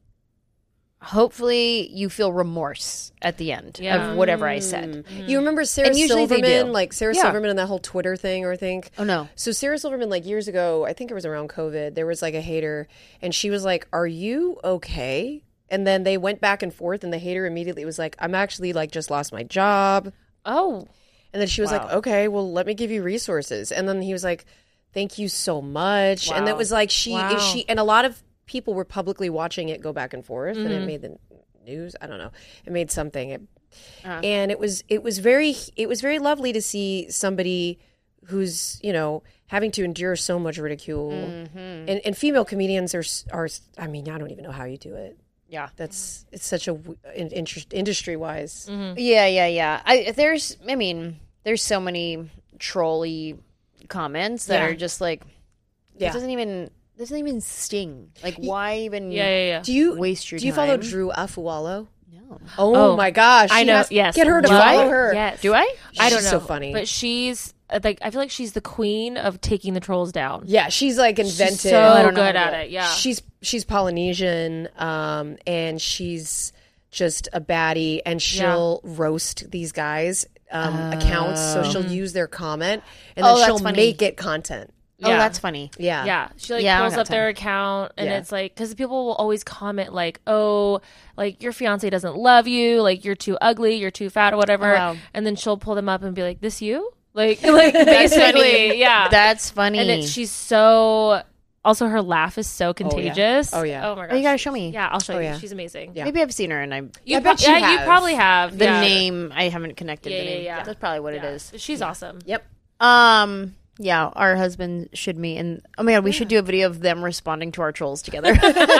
hopefully you feel remorse at the end of whatever I said. You remember Sarah And usually they Silverman? do. Like Sarah Yeah. Silverman and that whole Twitter thing, or I think. Oh no. So Sarah Silverman, like years ago, I think it was around COVID, there was like a hater, and she was like, "Are you okay?" And then they went back and forth, and the hater immediately was like, "I'm actually like just lost my job." Oh, And then she was like, "Okay, well, let me give you resources." And then he was like, "Thank you so much." And it was like she and a lot of people were publicly watching it go back and forth, and it made the news. I don't know. It made something. And it was very lovely to see somebody who's, having to endure so much ridicule. And female comedians are I mean, I don't even know how you do it. Yeah. It's such a industry wise. Yeah. There's so many trolly comments that are just like it doesn't even sting. Like why even yeah. Do you waste your Do you follow time? Drew Afualo? No. Oh my gosh. I she know. has- Yes. Get her to Do I? follow her. Yes. Do I? I don't She's know. so funny. But she's like, I feel like she's the queen of taking the trolls down. Yeah, she's like invented. She's so good at it. Yeah. She's Polynesian, and she's just a baddie, and she'll roast these guys' accounts. So she'll use their comment, and then that's she'll funny. make it content. Oh, that's funny. Yeah, Yeah, she like Yeah, I don't pulls got up their account, and Yeah. it's like, because people will always comment like, "Oh, like your fiance doesn't love you, like you're too ugly, you're too fat, or whatever." Oh, wow. And then she'll pull them up and be like, "This you?" Like basically, yeah. That's funny. And she's so. Also, her laugh is so contagious. Oh, yeah. Oh my Oh, gosh. you gotta show me. Yeah, I'll show you. yeah. She's amazing. Yeah. Maybe I've seen her and I You I bet you you have. probably have the yeah. name I haven't connected Yeah, the name. yeah. That's probably what it Yeah. is. She's awesome. Yep. Yeah, our husband should meet, and oh my god, we should do a video of them responding to our trolls together.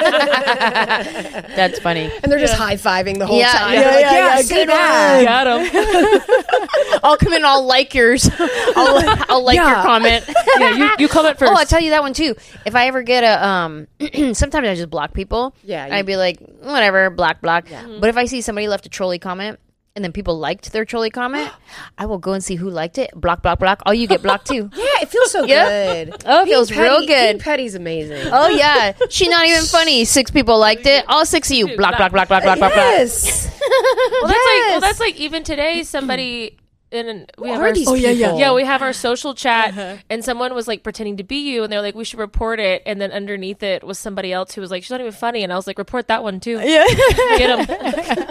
That's funny. And they're just high-fiving the whole time. Yeah, good one. Got him. I'll come in, I'll like yours. I'll like your comment. Yeah, you comment first. Oh, I'll tell you that one too. If I ever get a sometimes I just block people. Yeah, I'd be like, whatever, block. Yeah. But if I see somebody left a trolly comment and then people liked their trolly comment, I will go and see who liked it. Block. Oh, you get blocked too. Yeah, it feels so good. Oh, it feels real good. Being petty's amazing. Oh yeah, she's not even funny. 6 people liked it. All 6 of you. Block. Yes. That's like even today somebody. And we have are these people? Yeah, we have our social chat, and someone was like pretending to be you, and they're like, "We should report it." And then underneath it was somebody else who was like, "She's not even funny," and I was like, "Report that one too." Yeah, get him.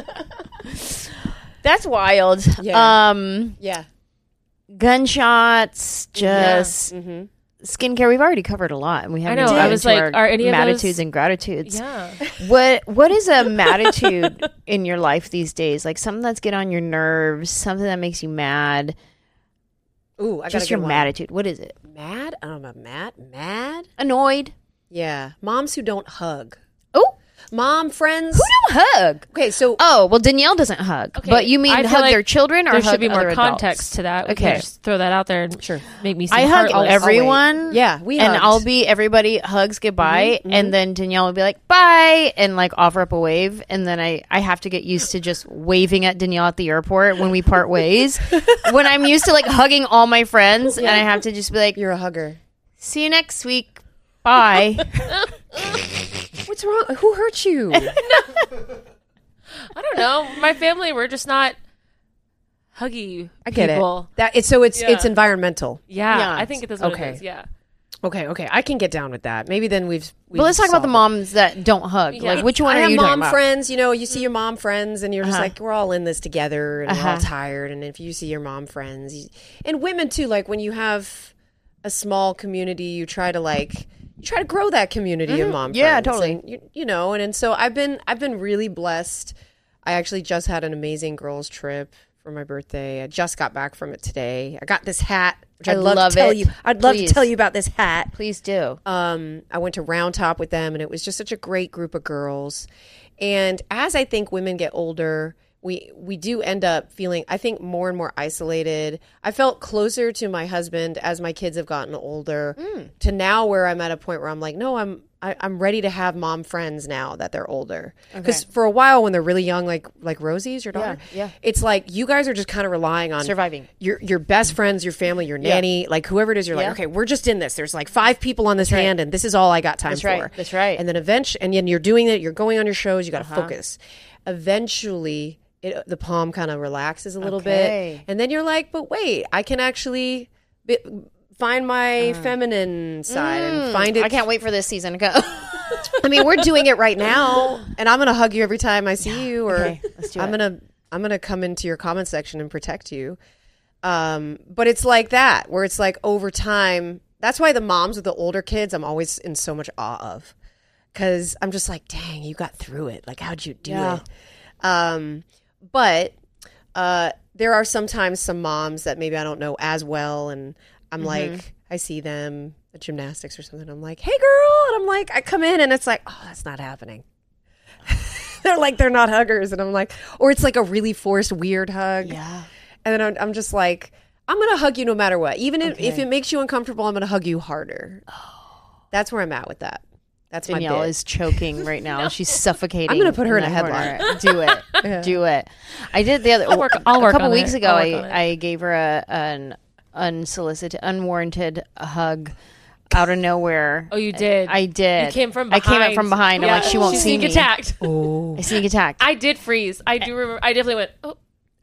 That's wild. Yeah. Gunshots, just skincare. We've already covered a lot, and we haven't. I know. even I gotten was to like, our are any of matitudes those- and gratitudes? Yeah. What is a matitude in your life these days? Like something that's get on your nerves, something that makes you mad. Ooh, I got Just your matitude. What is it? Mad? I don't know. Mad? Annoyed. Yeah. Moms who don't hug. Oh, Mom, friends. who don't hug? Okay, so Oh, well, Danielle doesn't hug. Okay, But you mean I feel hug like their children or There hug should be more other context adults? to that. We Okay. can just throw that out there and make me seem I hug heartless. everyone. Yeah, we and hugged. I'll be everybody hugs goodbye, and then Danielle will be like bye, and like offer up a wave, and then I have to get used to just waving at Danielle at the airport when we part ways. When I'm used to like hugging all my friends, and I have to just be like, you're a hugger. see you next week, bye. What's wrong? Who hurt you? I don't know. My family, we're just not huggy I get people. it. It's environmental. Yeah, I think that's what Okay. it is. Yeah. Okay. I can get down with that. Maybe then we've But let's talk about the solved it. moms that don't hug. Yeah. Like, which one I are have you mom talking about? friends, you see your mom friends and you're just like, we're all in this together and we're all Uh-huh. tired. And if you see your mom friends, and women too, like when you have a small community, you try to grow that community of mom Yeah, friends. totally. And, and so I've been really blessed. I actually just had an amazing girls trip for my birthday. I just got back from it today. I got this hat, which I'd love to tell you. I'd love to Please. tell you about this hat. Please do. I went to Round Top with them, and it was just such a great group of girls. And as I think women get older, we do end up feeling, I think, more and more isolated. I felt closer to my husband as my kids have gotten older to now where I'm at a point where I'm like, no, I'm ready to have mom friends now that they're older. Because for a while when they're really young, like Rosie's, your daughter, Yeah. it's like you guys are just kind of relying on Surviving. your best friends, your family, your nanny, like whoever it is. You're like, okay, we're just in this. There's like 5 people on this hand, and this is all I got time for. That's right. And then eventually, and then you're doing it. You're going on your shows. You got to focus. Eventually, the palm kind of relaxes a little bit, and then you're like, but wait, I can actually find my feminine side and find it. I can't wait for this season to go. I mean, we're doing it right now, and I'm gonna hug you every time I see you, or Okay, let's do I'm it. gonna come into your comment section and protect you. But it's like that, where it's like over time. That's why the moms with the older kids, I'm always in so much awe of, because I'm just like, dang, you got through it. Like, how'd you do it? But there are sometimes some moms that maybe I don't know as well, and I'm like, I see them at gymnastics or something. I'm like, hey, girl. And I'm like, I come in and it's like, oh, that's not happening. They're like, they're not huggers. And I'm like, or it's like a really forced, weird hug. Yeah. And then I'm just like, I'm going to hug you no matter what. Even if it makes you uncomfortable, I'm going to hug you harder. That's where I'm at with that. That's Danielle my bit. is choking right now. She's suffocating. I'm gonna put her in the a headlock. corner. Do it. Do it. I did the other. I'll work a couple on weeks it. ago. I'll work on it. I gave her an unsolicited, unwarranted hug out of nowhere. Oh, you did? I did. You came from I came up behind. from behind. I'm like, she won't She see sneak me. attacked. I sneak attack. I did freeze. I do remember. I definitely went, oh.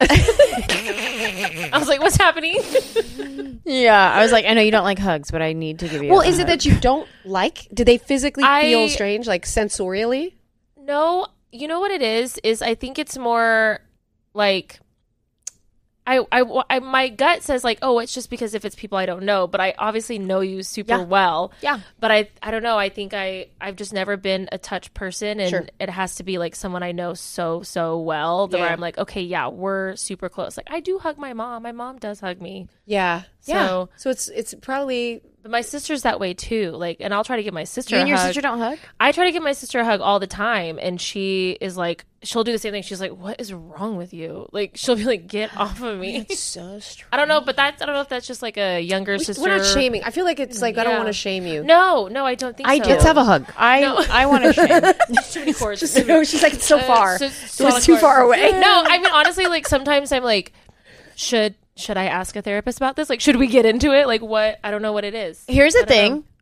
I was like, what's happening? Yeah, I was like, I know you don't like hugs, but I need to give you. Well, a is it hug. that you don't like? Do they physically I- feel strange, like sensorially? No, you know what it is I think it's more like my gut says like, oh, it's just because if it's people I don't know, but I obviously know you super well. Yeah. But I don't know. I think I've just never been a touch person, and it has to be like someone I know so well where I'm like, okay, yeah, we're super close. Like I do hug my mom. My mom does hug me. Yeah. So it's probably. But my sister's that way too. Like, and I'll try to give my sister You and a your hug. sister don't hug? I try to give my sister a hug all the time, and she is like, she'll do the same thing. She's like, "What is wrong with you?" Like, she'll be like, "Get off of me." It's so strange. I don't know, but I don't know if that's just like a younger sister. We're not shaming. I feel like it's like I don't want to shame you. No, I don't think so. Let's have a hug. I want to shame. Too many cords. She's like, it's so far. So- It was too far away. No, I mean honestly, like sometimes I'm like, should I ask a therapist about this? Like, should we get into it? Like, what? I don't know what it is. Here's the I don't thing. know.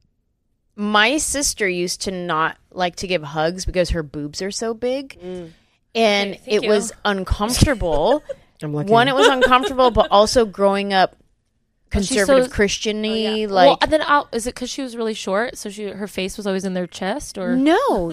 My sister used to not like to give hugs because her boobs are so big. And Okay, thank it you. was uncomfortable. I'm looking. One, it was uncomfortable, but also growing up she's conservative so- Christian-y, Well, like and then is it because she was really short, so her face was always in their chest, or no,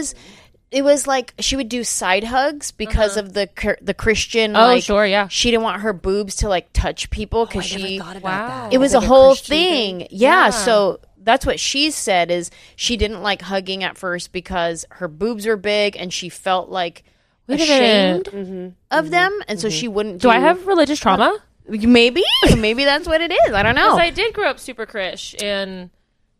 it was like she would do side hugs because of the Christian. Oh, like, sure, yeah. She didn't want her boobs to like touch people because she. wow, It was Like a a whole Christian thing. thing? Yeah, so that's what she said is she didn't like hugging at first because her boobs were big and she felt like Wait a minute. ashamed of them, and so she wouldn't. Do I have religious trauma? Maybe that's what it is. I don't know. Because I did grow up super Krish, and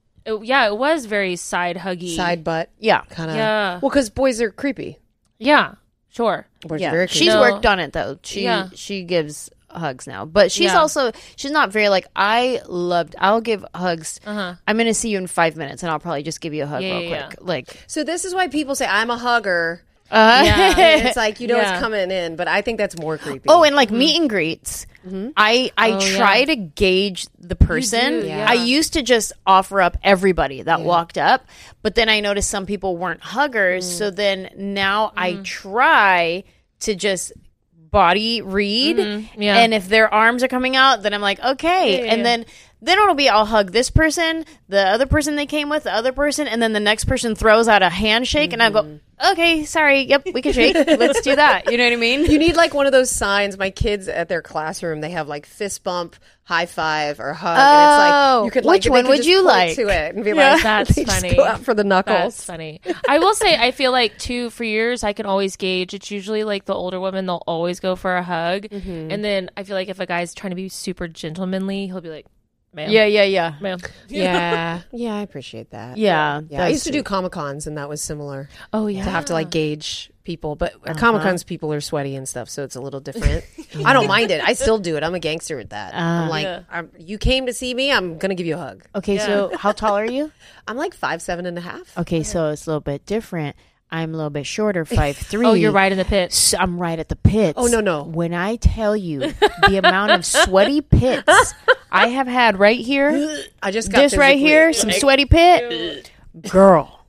it was very side huggy. Side butt. Yeah. Kind of. Yeah. Well, because boys are creepy. Yeah, sure. Boys Yeah, are very creepy. she's No. worked on it though. Yeah. She gives hugs now, but she's Yeah. also she's not very like I'll give hugs. I'm gonna see you in 5 minutes, and I'll probably just give you a hug Yeah, real yeah, quick. Like, So this is why people say I'm a hugger. Yeah. It's like Yeah. it's coming in, but I think that's more creepy. oh, and like meet and greets. I Oh, try to gauge the person. do, yeah. I used to just offer up everybody that walked up, but then I noticed some people weren't huggers. So then now I try to just body read, Yeah. and if their arms are coming out, then I'm like, okay, and then it'll be I'll hug this person, the other person they came with, the other person, and then the next person throws out a handshake, and I go, okay, sorry, yep, we can shake. Let's do that. You know what I mean? You need like one of those signs. My kids at their classroom, they have like fist bump, high five, or hug. And it's like you could like which one would you like? to it and be like, That's they just funny. go out for the knuckles. That's funny. I will say, I feel like too, for years, I can always gauge. It's usually like the older women, they'll always go for a hug. And then I feel like if a guy's trying to be super gentlemanly, he'll be like, ma'am. Yeah. Ma'am. Yeah, yeah, I appreciate that. Yeah, Yeah, I used to do Comic-Cons, and that was similar. Oh, yeah. To have to like gauge people, but at Comic-Cons people are sweaty and stuff, so it's a little different. I don't mind it. I still do it. I'm a gangster with that. I'm like, you came to see me, I'm gonna give you a hug. Okay, so how tall are you? I'm like 5'7.5". Okay, so it's a little bit different. I'm a little bit shorter, 5'3". Oh, you're right in the pits. So I'm right at the pits. Oh, no. When I tell you the amount of sweaty pits I have had right here, I just got this right physically- here, some sweaty pit, girl.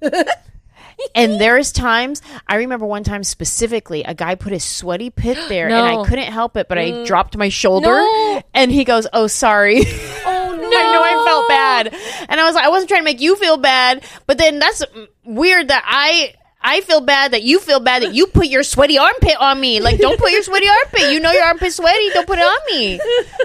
And there's times, I remember one time specifically, a guy put his sweaty pit there, and No. I couldn't help it, but I dropped my shoulder, No. and he goes, "Oh, sorry." Oh no! I know I felt bad, and I was like, I wasn't trying to make you feel bad, but then that's weird that I feel bad that you feel bad that you put your sweaty armpit on me. Like, don't put your sweaty armpit. You know your armpit's sweaty. Don't put it on me.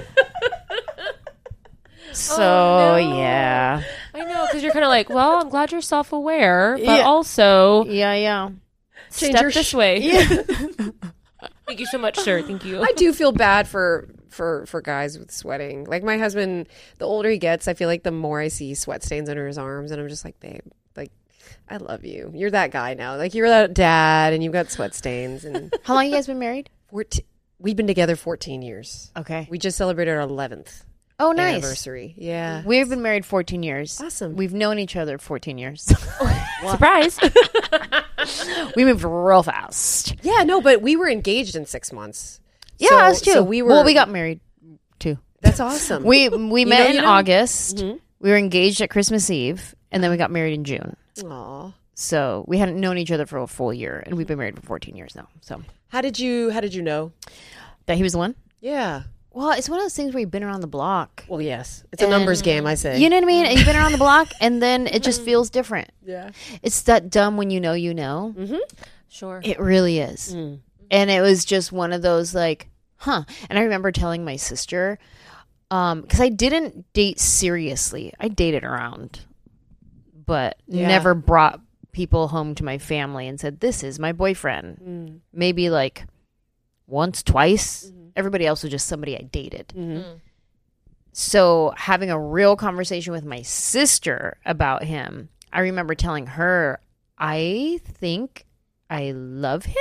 So, yeah. I know, because you're kind of like, well, I'm glad you're self-aware, but Yeah. also Yeah. step your this way. Thank you so much, sir. Thank you. I do feel bad for guys with sweating. Like my husband, the older he gets, I feel like the more I see sweat stains under his arms, and I'm just like, babe, like, I love you. You're that guy now. Like, you're that dad, and you've got sweat stains. And How long you guys been married? we've been together 14 years. Okay. We just celebrated our 11th Oh, nice. anniversary. Yeah. We've been married 14 years. Awesome. We've known each other 14 years. Surprise. We moved real fast. Yeah, no, but we were engaged in 6 months. Yeah, So- us too. So we were. Well, we got married too. That's awesome. We met in you know? August. We were engaged at Christmas Eve, and then we got married in June. Aw. So we hadn't known each other for a full year, and we've been married for 14 years now. So How did you know? that he was the one. Yeah. Well, it's one of those things where you've been around the block. Well, yes. It's a numbers game, I say. You know what I mean? And you've been around the block, and then it just feels different. Yeah. It's that dumb when you know you know. Sure. It really is. And it was just one of those like, And I remember telling my sister, because I didn't date seriously. I dated around, but never brought people home to my family and said, this is my boyfriend. Maybe like once, twice. Everybody else was just somebody I dated. So having a real conversation with my sister about him, I remember telling her, I think I love him, ?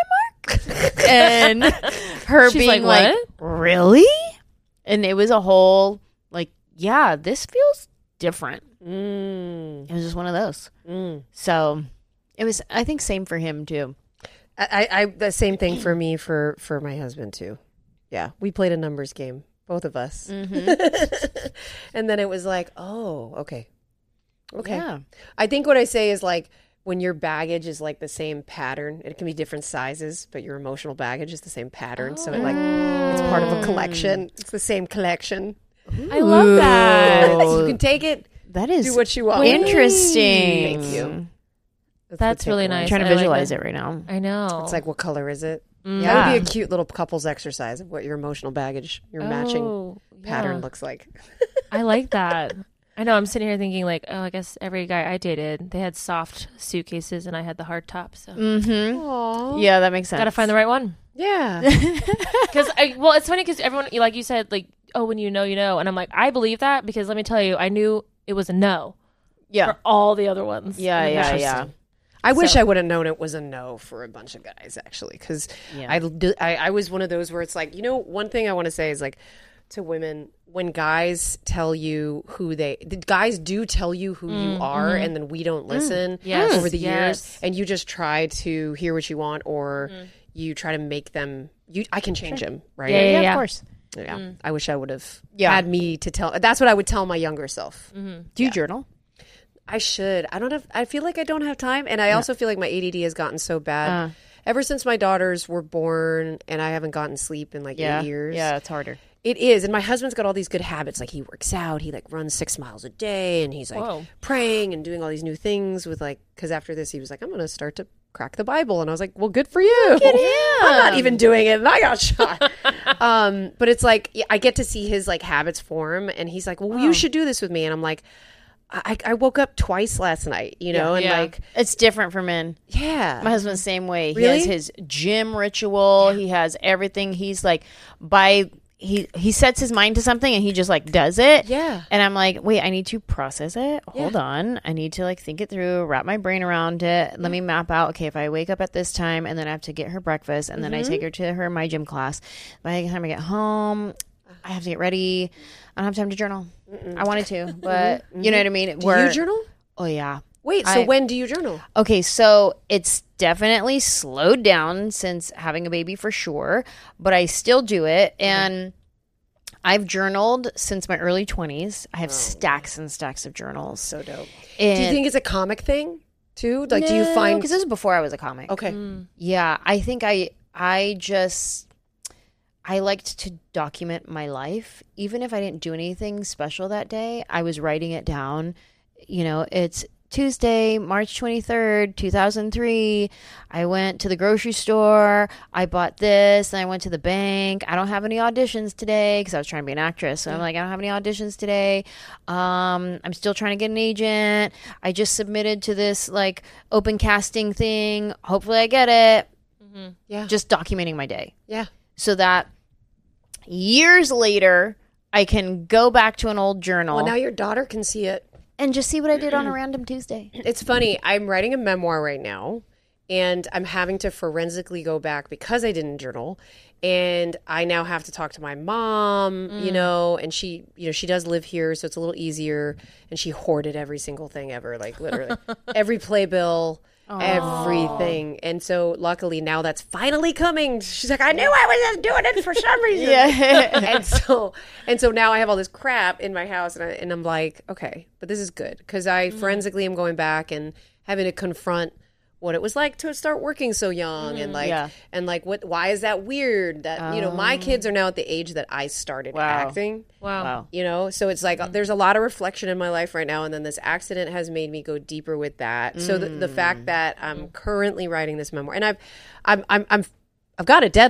And her She's being like, like, really? And it was a whole, like, yeah, this feels different. It was just one of those. So it was, I think, same for him too. I the same thing for me for my husband too. Yeah, we played a numbers game, both of us. And then it was like, oh, okay. Yeah. I think what I say is like when your baggage is like the same pattern, it can be different sizes, but your emotional baggage is the same pattern. So it's part of a collection. It's the same collection. I love that. You can take it. That is Do what you want. interesting. Thank you. That's really nice. I'm trying to I like visualize that. it right now. I know. It's like, what color is it? Yeah. That would be a cute little couples exercise of what your emotional baggage, your matching pattern looks like. I like that. I know. I'm sitting here thinking like, oh, I guess every guy I dated, they had soft suitcases and I had the hard top. So Yeah, that makes sense. gotta find the right one. Yeah. Because it's funny because everyone, like you said, like, oh, when you know, and I'm like, I believe that because let me tell you, I knew it was a no. Yeah. For all the other ones. Yeah. I wish I would have known it was a no for a bunch of guys, actually, because I was one of those where it's like, one thing I want to say is like to women, when guys tell you the guys do tell you who you are, and then we don't listen over the years, and you just try to hear what you want, or you try to make them, I can change them, right? Yeah, of course. Yeah. I wish I would have had me to tell. That's what I would tell my younger self. Do you journal? I should. I feel like I don't have time. And I also feel like my ADD has gotten so bad. Ever since my daughters were born and I haven't gotten sleep in like 8 years. Yeah, it's harder. It is. And my husband's got all these good habits. Like he works out. He like runs 6 miles a day. And he's like praying and doing all these new things with like, because after this he was like, I'm going to start to crack the Bible. And I was like, well, good for you. Look at him. I'm not even doing it. And I got shot. But it's like, I get to see his like habits form. And he's like, well, you should do this with me. And I'm like, I woke up twice last night, and like it's different for men. Yeah, my husband's the same way. Really? He has his gym ritual. He has everything. He's like he sets his mind to something and he just like does it. Yeah, and I'm like, wait, I need to process it. Hold on, I need to like think it through, wrap my brain around it. Let me map out. Okay, if I wake up at this time and then I have to get her breakfast and then I take her to my gym class. By the time I get home, I have to get ready. I don't have time to journal. I wanted to, but you know what I mean? Do you journal? Oh, yeah. Wait, so when do you journal? Okay, so it's definitely slowed down since having a baby for sure, but I still do it. And I've journaled since my early 20s. I have stacks and stacks of journals. So dope. And do you think it's a comic thing too? Like, do you find... Because this is before I was a comic. Okay. Yeah, I think I liked to document my life. Even if I didn't do anything special that day, I was writing it down. It's Tuesday, March 23rd, 2003. I went to the grocery store. I bought this. And I went to the bank. I don't have any auditions today because I was trying to be an actress. So I'm like, I don't have any auditions today. I'm still trying to get an agent. I just submitted to this like open casting thing. Hopefully I get it. Yeah. Just documenting my day. Yeah. So that years later, I can go back to an old journal. Well, now your daughter can see it. And just see what I did on a random Tuesday. It's funny. I'm writing a memoir right now, and I'm having to forensically go back because I didn't journal. And I now have to talk to my mom, and she does live here, so it's a little easier. And she hoarded every single thing ever, like literally every playbill. Everything. And so luckily now that's finally coming. She's like, I knew I was just doing it for some reason. and so now I have all this crap in my house and I'm like, okay, but this is good because I forensically am going back and having to confront what it was like to start working so young and why is that weird that my kids are now at the age that I started acting. Wow. So it's like there's a lot of reflection in my life right now, and then this accident has made me go deeper with that. So the fact that I'm currently writing this memoir, and I've got a deadline.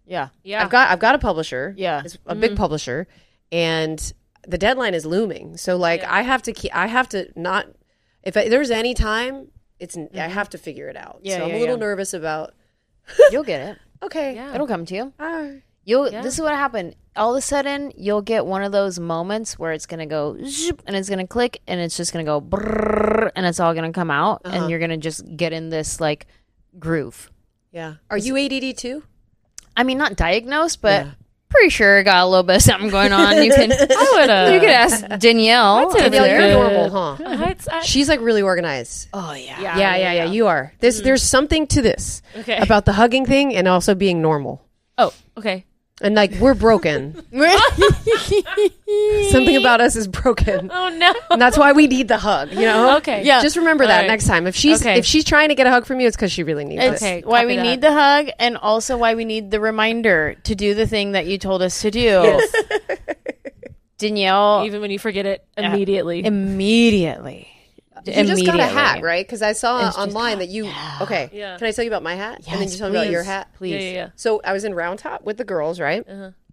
Yeah. Yeah. I've got a publisher. Yeah. It's a big publisher, and the deadline is looming. So like I have to not if there's any time I have to figure it out. Yeah, so I'm yeah, a little yeah. nervous about. You'll get it. Okay. Yeah. It'll come to you. Yeah. This is what happened. All of a sudden, you'll get one of those moments where it's gonna go zoop, and it's gonna click, and it's just gonna go brrr, and it's all gonna come out, and you're gonna just get in this like groove. Yeah. Are you ADD too? I mean, not diagnosed, but pretty sure I got a little bit of something going on. You can you could ask Danielle. say Danielle, that's you're good. normal, huh? She's like really organized. Oh yeah. Yeah. You are. There's something to this Okay. about the hugging thing and also being normal. Oh, okay. And like we're broken. Something about us is broken. Oh no. And that's why we need the hug, you know? Okay. Yeah. Just remember that All right. next time. If she's Okay. if she's trying to get a hug from you, it's because she really needs it. Okay. Why copy we that. need the hug, and also why we need the reminder to do the thing that you told us to do. Danielle, Even when you forget it immediately. immediately. You just got a hat, Immediately. right? Because I saw It's just- online that you. Okay, Yeah. can I tell you about my hat? and then Yes, you tell me about your please. hat. Please. Yeah. So I was in Round Top with the girls, right?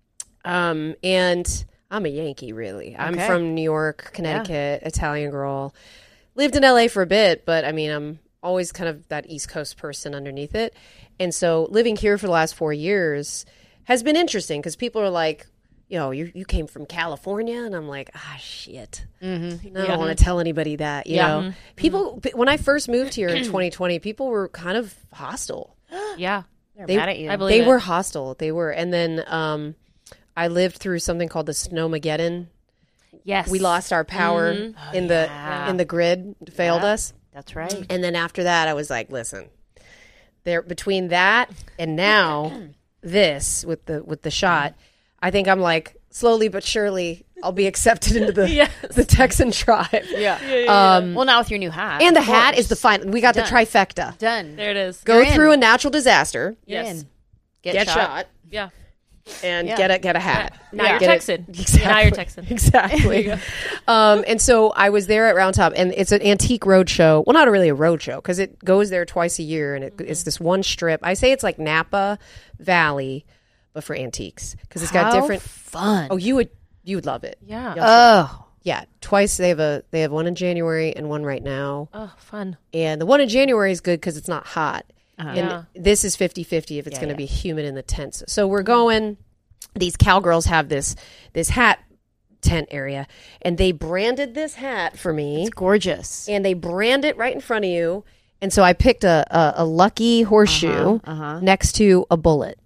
And I'm a Yankee, really. I'm Okay. from New York, Connecticut, Italian girl. Lived in LA for a bit, but I mean, I'm always kind of that East Coast person underneath it. And so living here for the last 4 years has been interesting because people are like, you know, you came from California, and I'm like, shit. Mm-hmm. I don't want to tell anybody that. You know, people. When I first moved here in 2020, people were kind of hostile. Yeah. They're mad at you. I believe They it. were hostile. They were, and then I lived through something called the Snowmageddon. Yes. We lost our power in the grid, failed us. That's right. And then after that, I was like, listen, there between that and now this with the shot, I think I'm like slowly but surely I'll be accepted into the Texan tribe. Well, now with your new hat. And the of hat course. is the final. We got the trifecta. Done. There it is. Go You're through in. a natural disaster, Yes. get shot, Yeah. and get a hat. Now Yeah. you're Get it- Texan. Exactly. Now you're Texan. Exactly. And so I was there at Round Top, and it's an antique road show. Well, not really a road show because it goes there twice a year, and it's this one strip. I say it's like Napa Valley, but for antiques because it's got different. fun. Oh, you would love it. Yeah. Oh. Yeah, twice they have one in January and one right now, Oh, fun. and the one in January is good because it's not hot. Uh-huh. And Yeah. this is 50-50 if it's going to be humid in the tents. So we're going. These cowgirls have this hat tent area, and they branded this hat for me. It's gorgeous. And they brand it right in front of you. And so I picked a lucky horseshoe next to a bullet.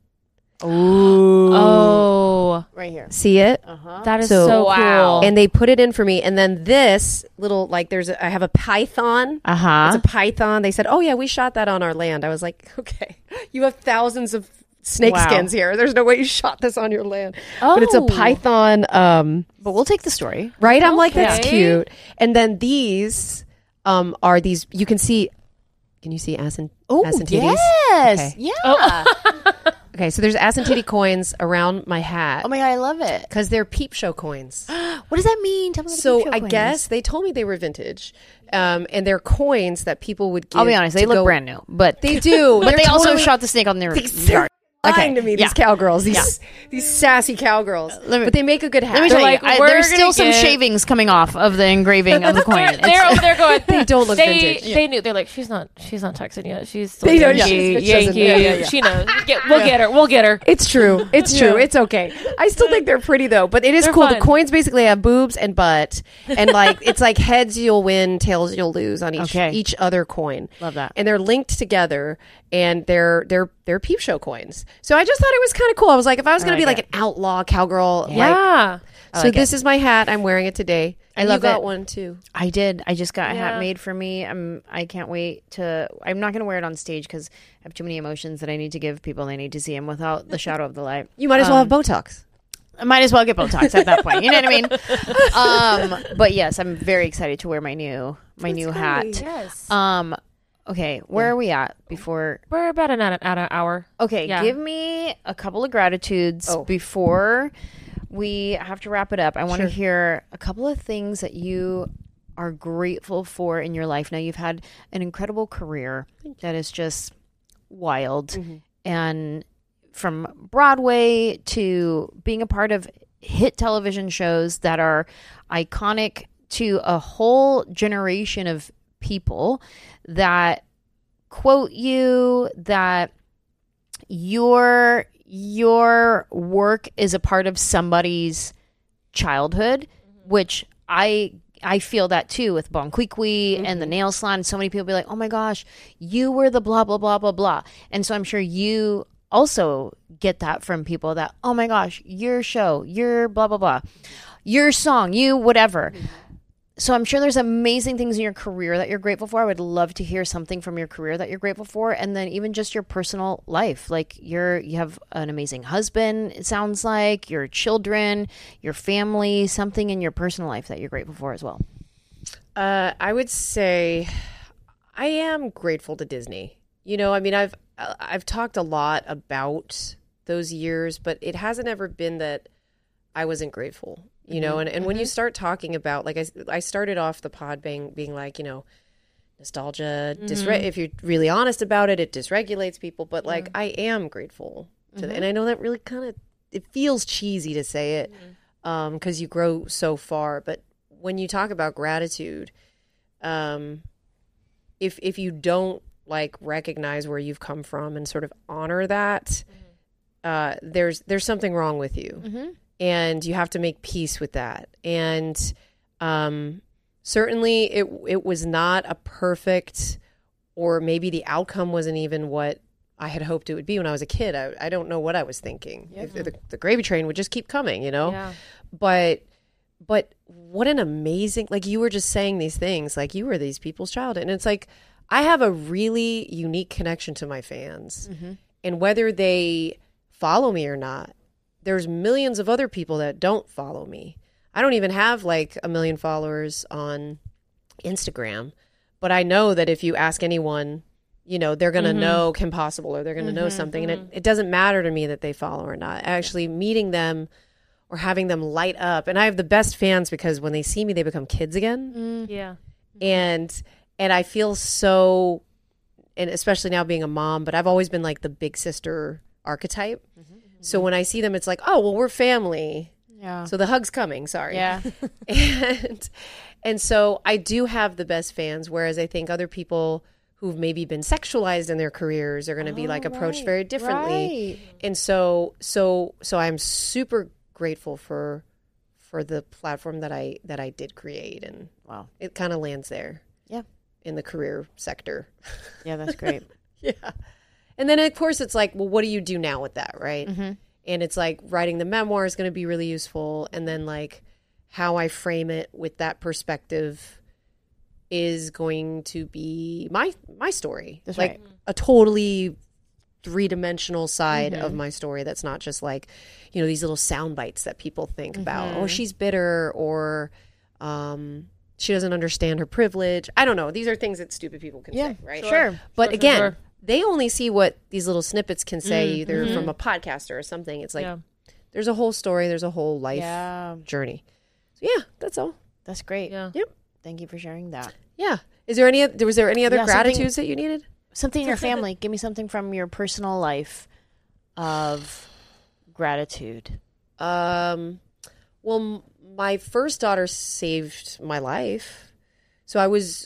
Oh, Right here. See it? that is So- so, Wow. cool. And they put it in for me. And then this little, like, I have a python. It's a python. They said, oh, yeah, we shot that on our land. I was like, okay, you have thousands of snake Wow. skins here. There's no way you shot this on your land. But it's a Oh. python. But we'll take the story. Right? I'm like, that's Okay. cute. And then these are these, you can see, can you see ass and titties? Yes. Okay. Yeah. Okay, so there's ass and titty coins around my hat Oh my God, I love it. because they're peep show coins. What does that mean? Tell me what the So peep show I coin guess is. they told me they were vintage, and they're coins that people would give. I'll be honest, they to look go- brand new, but They do, But They're they also totally- shot the snake on their They're yard. lying to me, these cowgirls, these sassy cowgirls. Let me- But they make a good hat. Let me tell like, you, we're there's gonna still some get- shavings coming off of the engraving of the coin. They're over there going. They don't look they, vintage. They knew. They're like, she's not Texan yet. She's still They don't- Yankee. she doesn't- Yankee. yeah. She knows. We'll get her. We'll get her. It's true. It's true. It's okay. I still think they're pretty though, but it is They're cool. fun. The coins basically have boobs and butt, and like it's like heads you'll win, tails you'll lose on each other coin. Love that. And they're linked together, and they're peep show coins. So I just thought it was kind of cool. I was like, if I was going to be like an outlaw cowgirl, like, Yeah. so this is my hat. I'm wearing it today. And love you got it. one too. I did. I just got a hat Yeah. made for me. I can't wait to. I'm not going to wear it on stage because I have too many emotions that I need to give people. They need to see them without the shadow of the light. You might as well have Botox. I might as well get Botox at that point. You know what I mean? But yes, I'm very excited to wear my new hat. Yes. Okay, where are we at before? We're about an hour. Okay, Yeah. give me a couple of gratitudes before we have to wrap it up. I want to hear a couple of things that you are grateful for in your life. Now, you've had an incredible career that is just wild and from Broadway to being a part of hit television shows that are iconic to a whole generation of people that quote you, that your work is a part of somebody's childhood, which I feel that too with Bon Qui and the nail salon. So many people be like, oh my gosh, you were the blah, blah, blah, blah, blah. And so I'm sure you also get that from people that, oh my gosh, your show, your blah, blah, blah, your song, you whatever. So I'm sure there's amazing things in your career that you're grateful for. I would love to hear something from your career that you're grateful for. And then even just your personal life. Like you have an amazing husband, it sounds like, your children, your family, something in your personal life that you're grateful for as well. I would say I am grateful to Disney. You know, I mean, I've talked a lot about those years, but it hasn't ever been that I wasn't grateful. You know, and when you start talking about, like, I started off the pod being like, you know, nostalgia, if you're really honest about it, it dysregulates people. But, like, I am grateful to that. And I know that really kind of, it feels cheesy to say it because you grow so far. But when you talk about gratitude, if you don't, like, recognize where you've come from and sort of honor that, there's something wrong with you. And you have to make peace with that. And certainly it was not a perfect, or maybe the outcome wasn't even what I had hoped it would be when I was a kid. I don't know what I was thinking. If the gravy train would just keep coming, you know? Yeah. But what an amazing, like you were just saying these things, like you were these people's childhood. And it's like, I have a really unique connection to my fans. And whether they follow me or not, there's millions of other people that don't follow me. I don't even have like 1 million followers on Instagram, but I know that if you ask anyone, you know, they're going to know Kim Possible, or they're going to know something. And it doesn't matter to me that they follow or not. Actually meeting them or having them light up. And I have the best fans because when they see me, they become kids again. Yeah. And I feel so, and especially now being a mom, but I've always been like the big sister archetype. So when I see them, it's like, oh, well, we're family. Yeah. So the hug's coming. Sorry. Yeah. and so I do have the best fans, whereas I think other people who've maybe been sexualized in their careers are going to be like approached very differently. And so I'm super grateful for the platform that I did create, and wow, it kind of lands there. Yeah. In the career sector. Yeah, that's great. Yeah. And then, of course, it's like, well, what do you do now with that, right? And it's like writing the memoir is going to be really useful. And then, like, how I frame it with that perspective is going to be my story. That's like right. A totally three-dimensional side of my story that's not just like, you know, these little sound bites that people think about. Oh, she's bitter, or she doesn't understand her privilege. I don't know. These are things that stupid people can say, right? Sure. But again, they only see what these little snippets can say, either from a podcaster or something. It's like there's a whole story, there's a whole life journey. So yeah, that's all. That's great. Yeah. Yep. Thank you for sharing that. Yeah. Was there any other gratitudes that you needed? Something in your family. Give me something from your personal life of gratitude. Well, my first daughter saved my life. So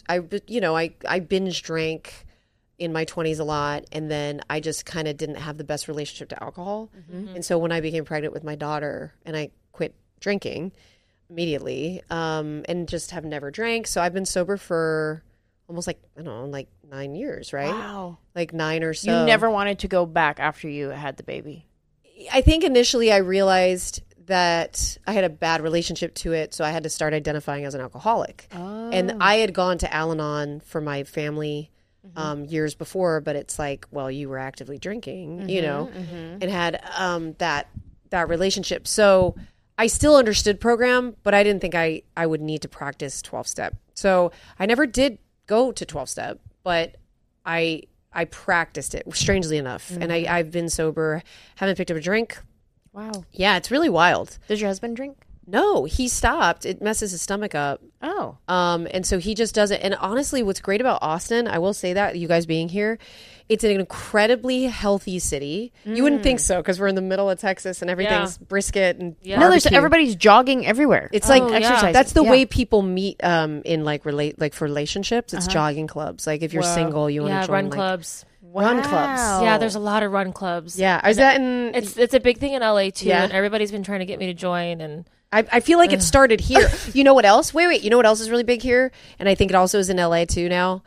I binge drank in my 20s a lot, and then I just kind of didn't have the best relationship to alcohol. And so when I became pregnant with my daughter, and I quit drinking immediately, and just have never drank. So I've been sober for almost like 9 years, right? Wow. Like 9 or so. You never wanted to go back after you had the baby? I think initially I realized that I had a bad relationship to it, so I had to start identifying as an alcoholic. Oh. And I had gone to Al-Anon for my family years before, but it's like, well, you were actively drinking, you know, and had that relationship. So I still understood program, but I didn't think I would need to practice 12-step. So I never did go to 12-step, but I practiced it, strangely enough. And I've been sober, haven't picked up a drink. Wow. Yeah, it's really wild. Does your husband drink? No, he stopped. It messes his stomach up. Oh. And so he just does it. And honestly, what's great about Austin, I will say that, you guys being here, It's an incredibly healthy city. You wouldn't think so because we're in the middle of Texas and everything's brisket and No, there's barbecue. everybody's jogging everywhere. It's like exercising. that's the Yeah. way people meet in like for relationships. It's jogging clubs. Like if you're single, you want to join run like, clubs. run clubs. Yeah, there's a lot of run clubs. Yeah, is that in? It's a big thing in LA too, Yeah. and everybody's been trying to get me to join. And I feel like it started here. You know what else? Wait. You know what else is really big here? And I think it also is in LA too now.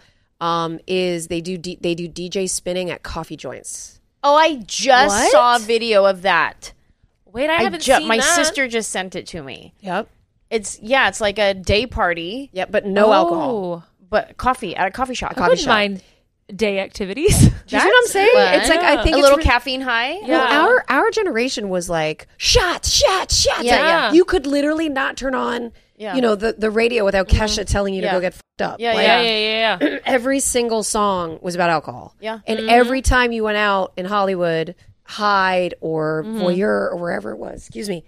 Is they do DJ spinning at coffee joints. Oh, I just saw a video of that. wait, I haven't seen My that. sister just sent it to me. Yep. It's like a day party, Yep. But no alcohol. but coffee at a coffee shop. I wouldn't mind day activities. Do you see what I'm saying? fun. It's like I think a it's little re- caffeine high. Yeah. Well, our generation was like shots. Yeah. You could literally not turn on, the radio without Kesha telling you to Yeah. go get fucked up. Yeah, Like, yeah. Every single song was about alcohol. Yeah. And every time you went out in Hollywood, Hyde or Voyeur or wherever it was,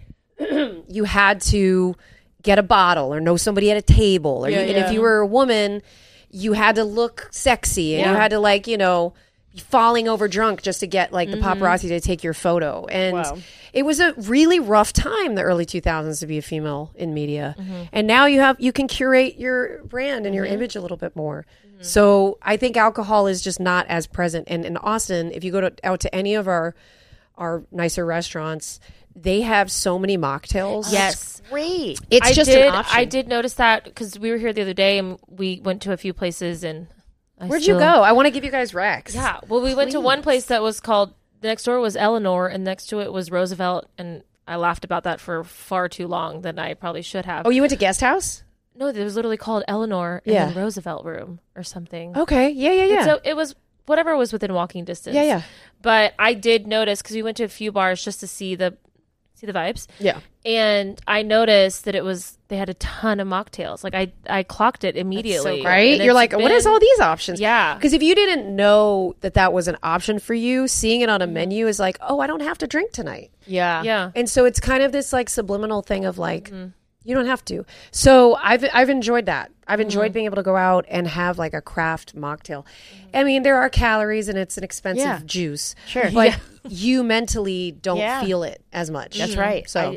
you had to get a bottle or know somebody at a table. And if you were a woman, you had to look sexy and you had to be falling over drunk just to get like the paparazzi to take your photo. And it was a really rough time, the early 2000s, to be a female in media. And now you can curate your brand and your image a little bit more. So I think alcohol is just not as present. And in Austin, if you go out to any of our nicer restaurants, they have so many mocktails. Yes. Great. It's an option. I did notice that because we were here the other day and we went to a few places and Where'd you go? I want to give you guys Rex. Yeah. Well, we went to one place that was called, next door was Eleanor and next to it was Roosevelt, and I laughed about that for far too long than I probably should have. Oh, you went to Guest House? No, it was literally called Eleanor and then Roosevelt Room or something. Okay. Yeah. And so it was whatever was within walking distance. Yeah. But I did notice because we went to a few bars just to see the vibes. Yeah. And I noticed that they had a ton of mocktails. Like I clocked it immediately. Right? And You're it's like, what is all these options? Yeah. Because if you didn't know that was an option for you, seeing it on a menu is like, oh, I don't have to drink tonight. Yeah. Yeah. And so it's kind of this like subliminal thing of like, you don't have to. So I've enjoyed that. I've enjoyed being able to go out and have like a craft mocktail. I mean, there are calories and it's an expensive juice. Sure. But you mentally don't feel it as much. That's right. So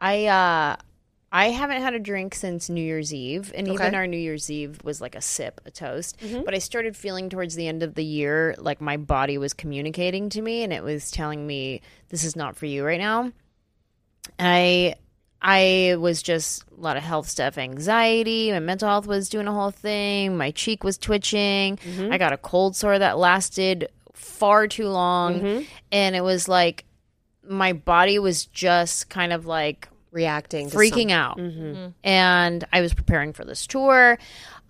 I haven't had a drink since New Year's Eve, and even our New Year's Eve was like a sip, a toast. But I started feeling towards the end of the year like my body was communicating to me, and it was telling me this is not for you right now. I was just a lot of health stuff, anxiety. My mental health was doing a whole thing. My cheek was twitching. I got a cold sore that lasted far too long, and it was like my body was just kind of like reacting, freaking out. And I was preparing for this tour.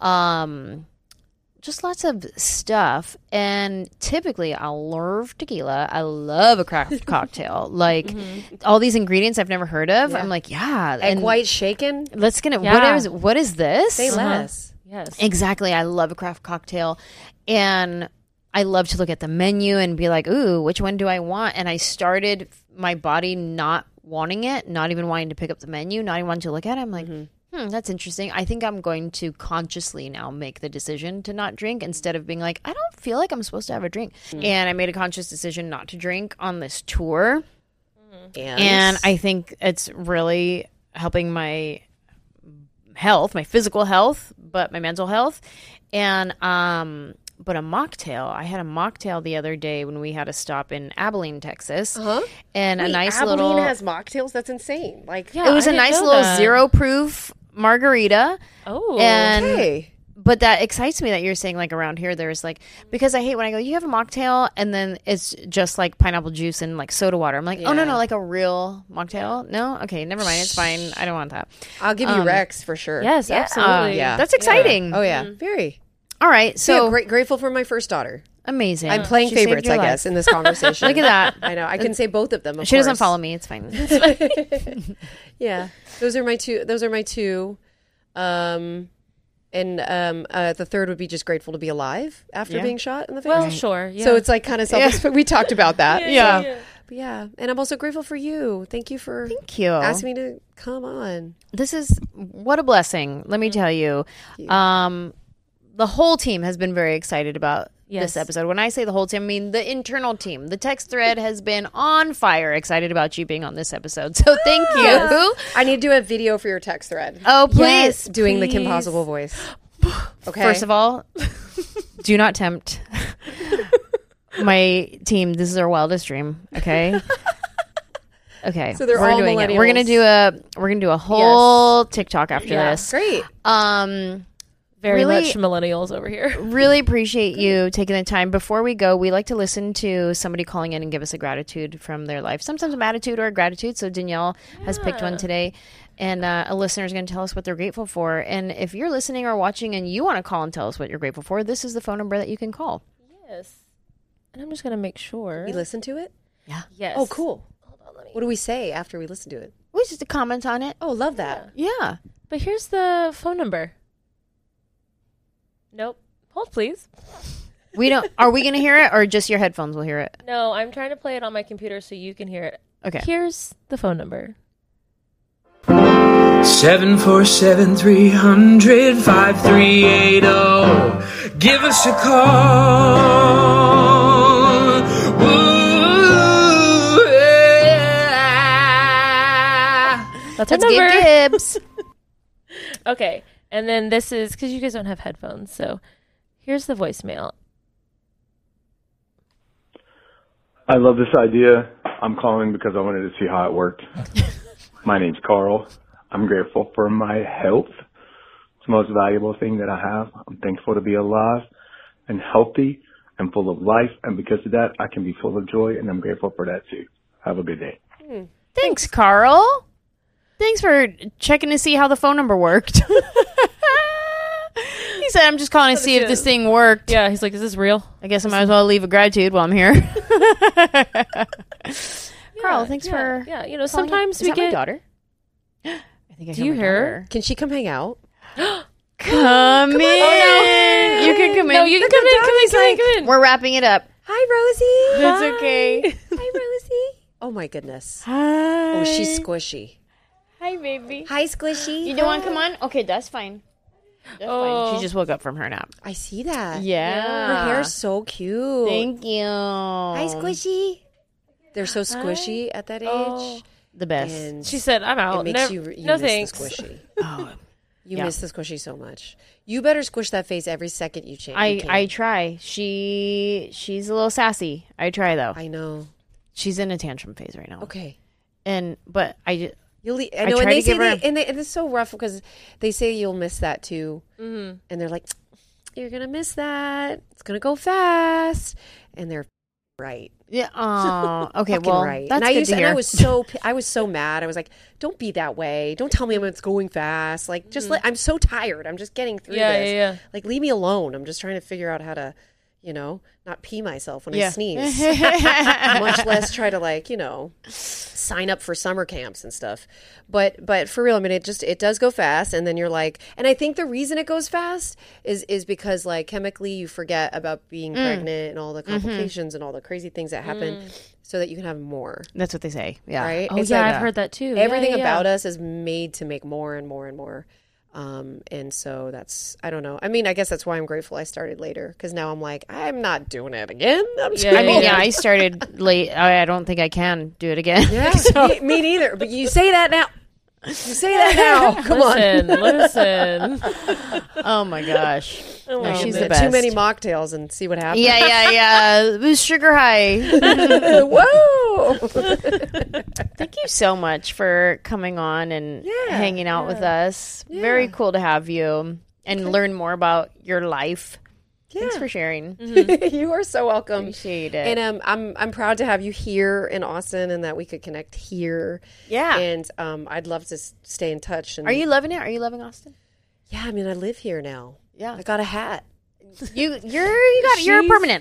Just lots of stuff. And typically I love tequila. I love a craft cocktail. Like all these ingredients I've never heard of. I'm like, egg white shaken. Let's get it. Yeah. What is this? Say less. Yes. Exactly. I love a craft cocktail. And I love to look at the menu and be like, ooh, which one do I want? And I started my body not wanting it, not even wanting to pick up the menu, not even wanting to look at it. I'm like, that's interesting. I think I'm going to consciously now make the decision to not drink instead of being like, I don't feel like I'm supposed to have a drink. And I made a conscious decision not to drink on this tour. And I think it's really helping my health, my physical health, but my mental health. And but a mocktail. I had a mocktail the other day when we had a stop in Abilene, Texas. And a nice Abilene little has mocktails. That's insane. Like, it was a nice little zero proof margarita. Oh. And but that excites me that you're saying like around here there's like, because I hate when I go, you have a mocktail and then it's just like pineapple juice and like soda water. I'm like, oh no, like a real mocktail. No, okay, never mind. It's fine. I don't want that. I'll give you Rex for sure. Yes, absolutely. That's exciting. Oh yeah, very. All right, so grateful for my first daughter. Amazing. I'm playing She saved favorites, your I life. guess, in this conversation. Look at that. I know. I can say both of them. Of She doesn't course. follow me. It's fine. Yeah, those are my two. And the third would be just grateful to be alive after being shot in the face. Well, sure. Yeah. So it's like kind of selfish. But we talked about that. Yeah. But yeah, and I'm also grateful for you. Thank you for you. asking me to come on. This is what a blessing. Let me tell you. The whole team has been very excited about this episode. When I say the whole team, I mean the internal team. The text thread has been on fire. Excited about you being on this episode. So thank you. I need to do a video for your text thread. Oh, please. Doing the Kim Possible voice. Okay. First of all, do not tempt my team. This is our wildest dream. Okay. Okay. So they're all doing it. millennials. We're gonna do a whole TikTok after this. Great. Very Really- much millennials over here. Really appreciate you taking the time. Before we go, we like to listen to somebody calling in and give us a gratitude from their life. Sometimes an attitude or a gratitude. So Danielle has picked one today. And a listener is going to tell us what they're grateful for. And if you're listening or watching and you want to call and tell us what you're grateful for, this is the phone number that you can call. Yes. And I'm just going to make sure. You listen to it? Yes. Oh, cool. What do we say after we listen to it? We just to comment on it. Oh, love that. Yeah. But here's the phone number. Nope. Hold, please. We don't. Are we going to hear it or just your headphones will hear it? No, I'm trying to play it on my computer so you can hear it. Okay. Here's the phone number. 747-300-5380. Give us a call. Ooh, yeah. That's our Let's number. give Gibbs. Okay. And then this is because you guys don't have headphones. So here's the voicemail. I love this idea. I'm calling because I wanted to see how it worked. My name's Carl. I'm grateful for my health. It's the most valuable thing that I have. I'm thankful to be alive and healthy and full of life. And because of that, I can be full of joy, and I'm grateful for that too. Have a good day. Thanks, Carl. Thanks for checking to see how the phone number worked. He said, I'm just calling to see if this thing worked. Yeah, he's like, is this real? I guess I might as well leave a gratitude while I'm here. Carl, thanks for Yeah, you know, calling sometimes in. Is we that my get... daughter? I think I Do you hear her? Can she come hang out? Come in. Oh, no. You can come in. No, you can come in. Come in. We're wrapping it up. Hi, Rosie. That's okay. Hi, Rosie. Oh, my goodness. Hi. Oh, she's squishy. Hi, baby. Hi, Squishy. You don't want to come on? Okay, that's fine. That's fine. She just woke up from her nap. I see that. Yeah. Her hair's so cute. Thank you. Hi, Squishy. They're so squishy at that age. The best. And She said, I'm out. it makes you no miss thanks. the squishy. Oh, You Yeah. miss the squishy so much. You better squish that face every second you change. I try. She's a little sassy. I try though. I know. She's in a tantrum phase right now. Okay. But I You'll. I I know, try and they to say give her- and it's so rough because they say you'll miss that too, and they're like, "You're gonna miss that. It's gonna go fast," and they're right. yeah. Oh, okay. Fucking Well, right. that's and good to hear. I was so mad. I was like, "Don't be that way. Don't tell me when it's going fast. Like, just I'm so tired. I'm just getting through this. Yeah. Like, leave me alone. I'm just trying to figure out how to, not pee myself when I Yeah. sneeze. Much less try to sign up for summer camps and stuff. But for real, I mean, it does go fast, and then you're like, and I think the reason it goes fast is because like chemically you forget about being pregnant and all the complications and all the crazy things that happen, so that you can have more. That's what they say. Yeah. Right? Oh, It's yeah, like, I've heard that too. everything Yeah. about us is made to make more and more and more. And so that's, I don't know. I mean, I guess that's why I'm grateful I started later, because now I'm like, I'm not doing it again. I mean, yeah, I started late. I don't think I can do it again. Yeah, me neither. But you say that now. You say that now. Come on. Listen. Oh my gosh. No, she's the Too best. many mocktails and see what happens. Yeah. It was sugar high. Whoa. Thank you so much for coming on and hanging out with us. Very cool to have you and learn more about your life. Thanks for sharing. You are so welcome. Appreciate it. And I'm proud to have you here in Austin and that we could connect here. Yeah. And I'd love to stay in touch. And Are you loving it? Are you loving Austin? Yeah, I mean, I live here now. Yeah. I got a hat. You're permanent.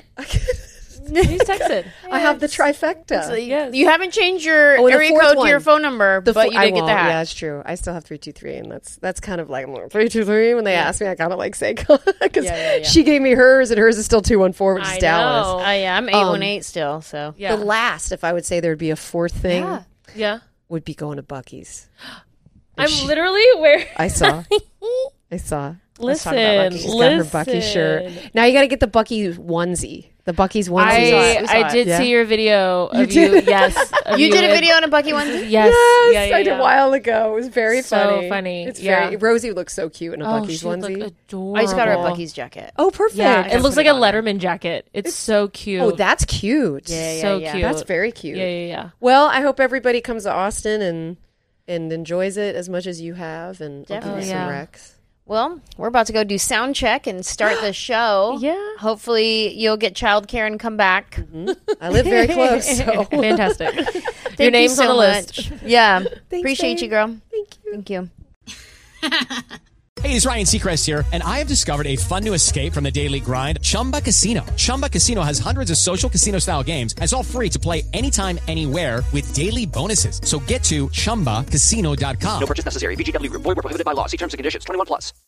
He's texted. I have the trifecta. You haven't changed your Oh, and the area fourth code one. to your phone number, but you I did get the won't. hat. Yeah, it's true. I still have 323, and that's kind of like, I'm like 323. When they ask me, I kind of like say, because she gave me hers, and hers is still 214, which is Dallas. Oh yeah, I'm 818 still. So Yeah. The last, if I would say there'd be a fourth thing, Yeah. would be going to Buc-ee's. I'm literally where I saw. I saw. Listen, She's got her Bucky shirt. Now you got to get the Bucky onesie. The Bucky's onesie. I did see your video of you. Yes. You did a video on a Bucky onesie? Yes. I did a while ago. It was very funny. So funny. It's very, Rosie looks so cute in a Bucky's onesie. Adorable. I just got her a Bucky's jacket. Oh, perfect. Yeah, it looks like a Letterman jacket. It's so cute. Oh, that's cute. So cute. That's very cute. Yeah. Well, I hope everybody comes to Austin and enjoys it as much as you have, and I'll give you some recs. Well, we're about to go do sound check and start the show. Yeah. Hopefully you'll get childcare and come back. Mm-hmm. I live very close. So. Fantastic. Thank Your name's you so on the much. list. Yeah. Thanks, Appreciate babe. you, girl. Thank you. Hey, it's Ryan Seacrest here, and I have discovered a fun new escape from the daily grind, Chumba Casino. Chumba Casino has hundreds of social casino-style games, and it's all free to play anytime, anywhere with daily bonuses. So get to ChumbaCasino.com. No purchase necessary. VGW Group. Void where prohibited by law. See terms and conditions. 21+.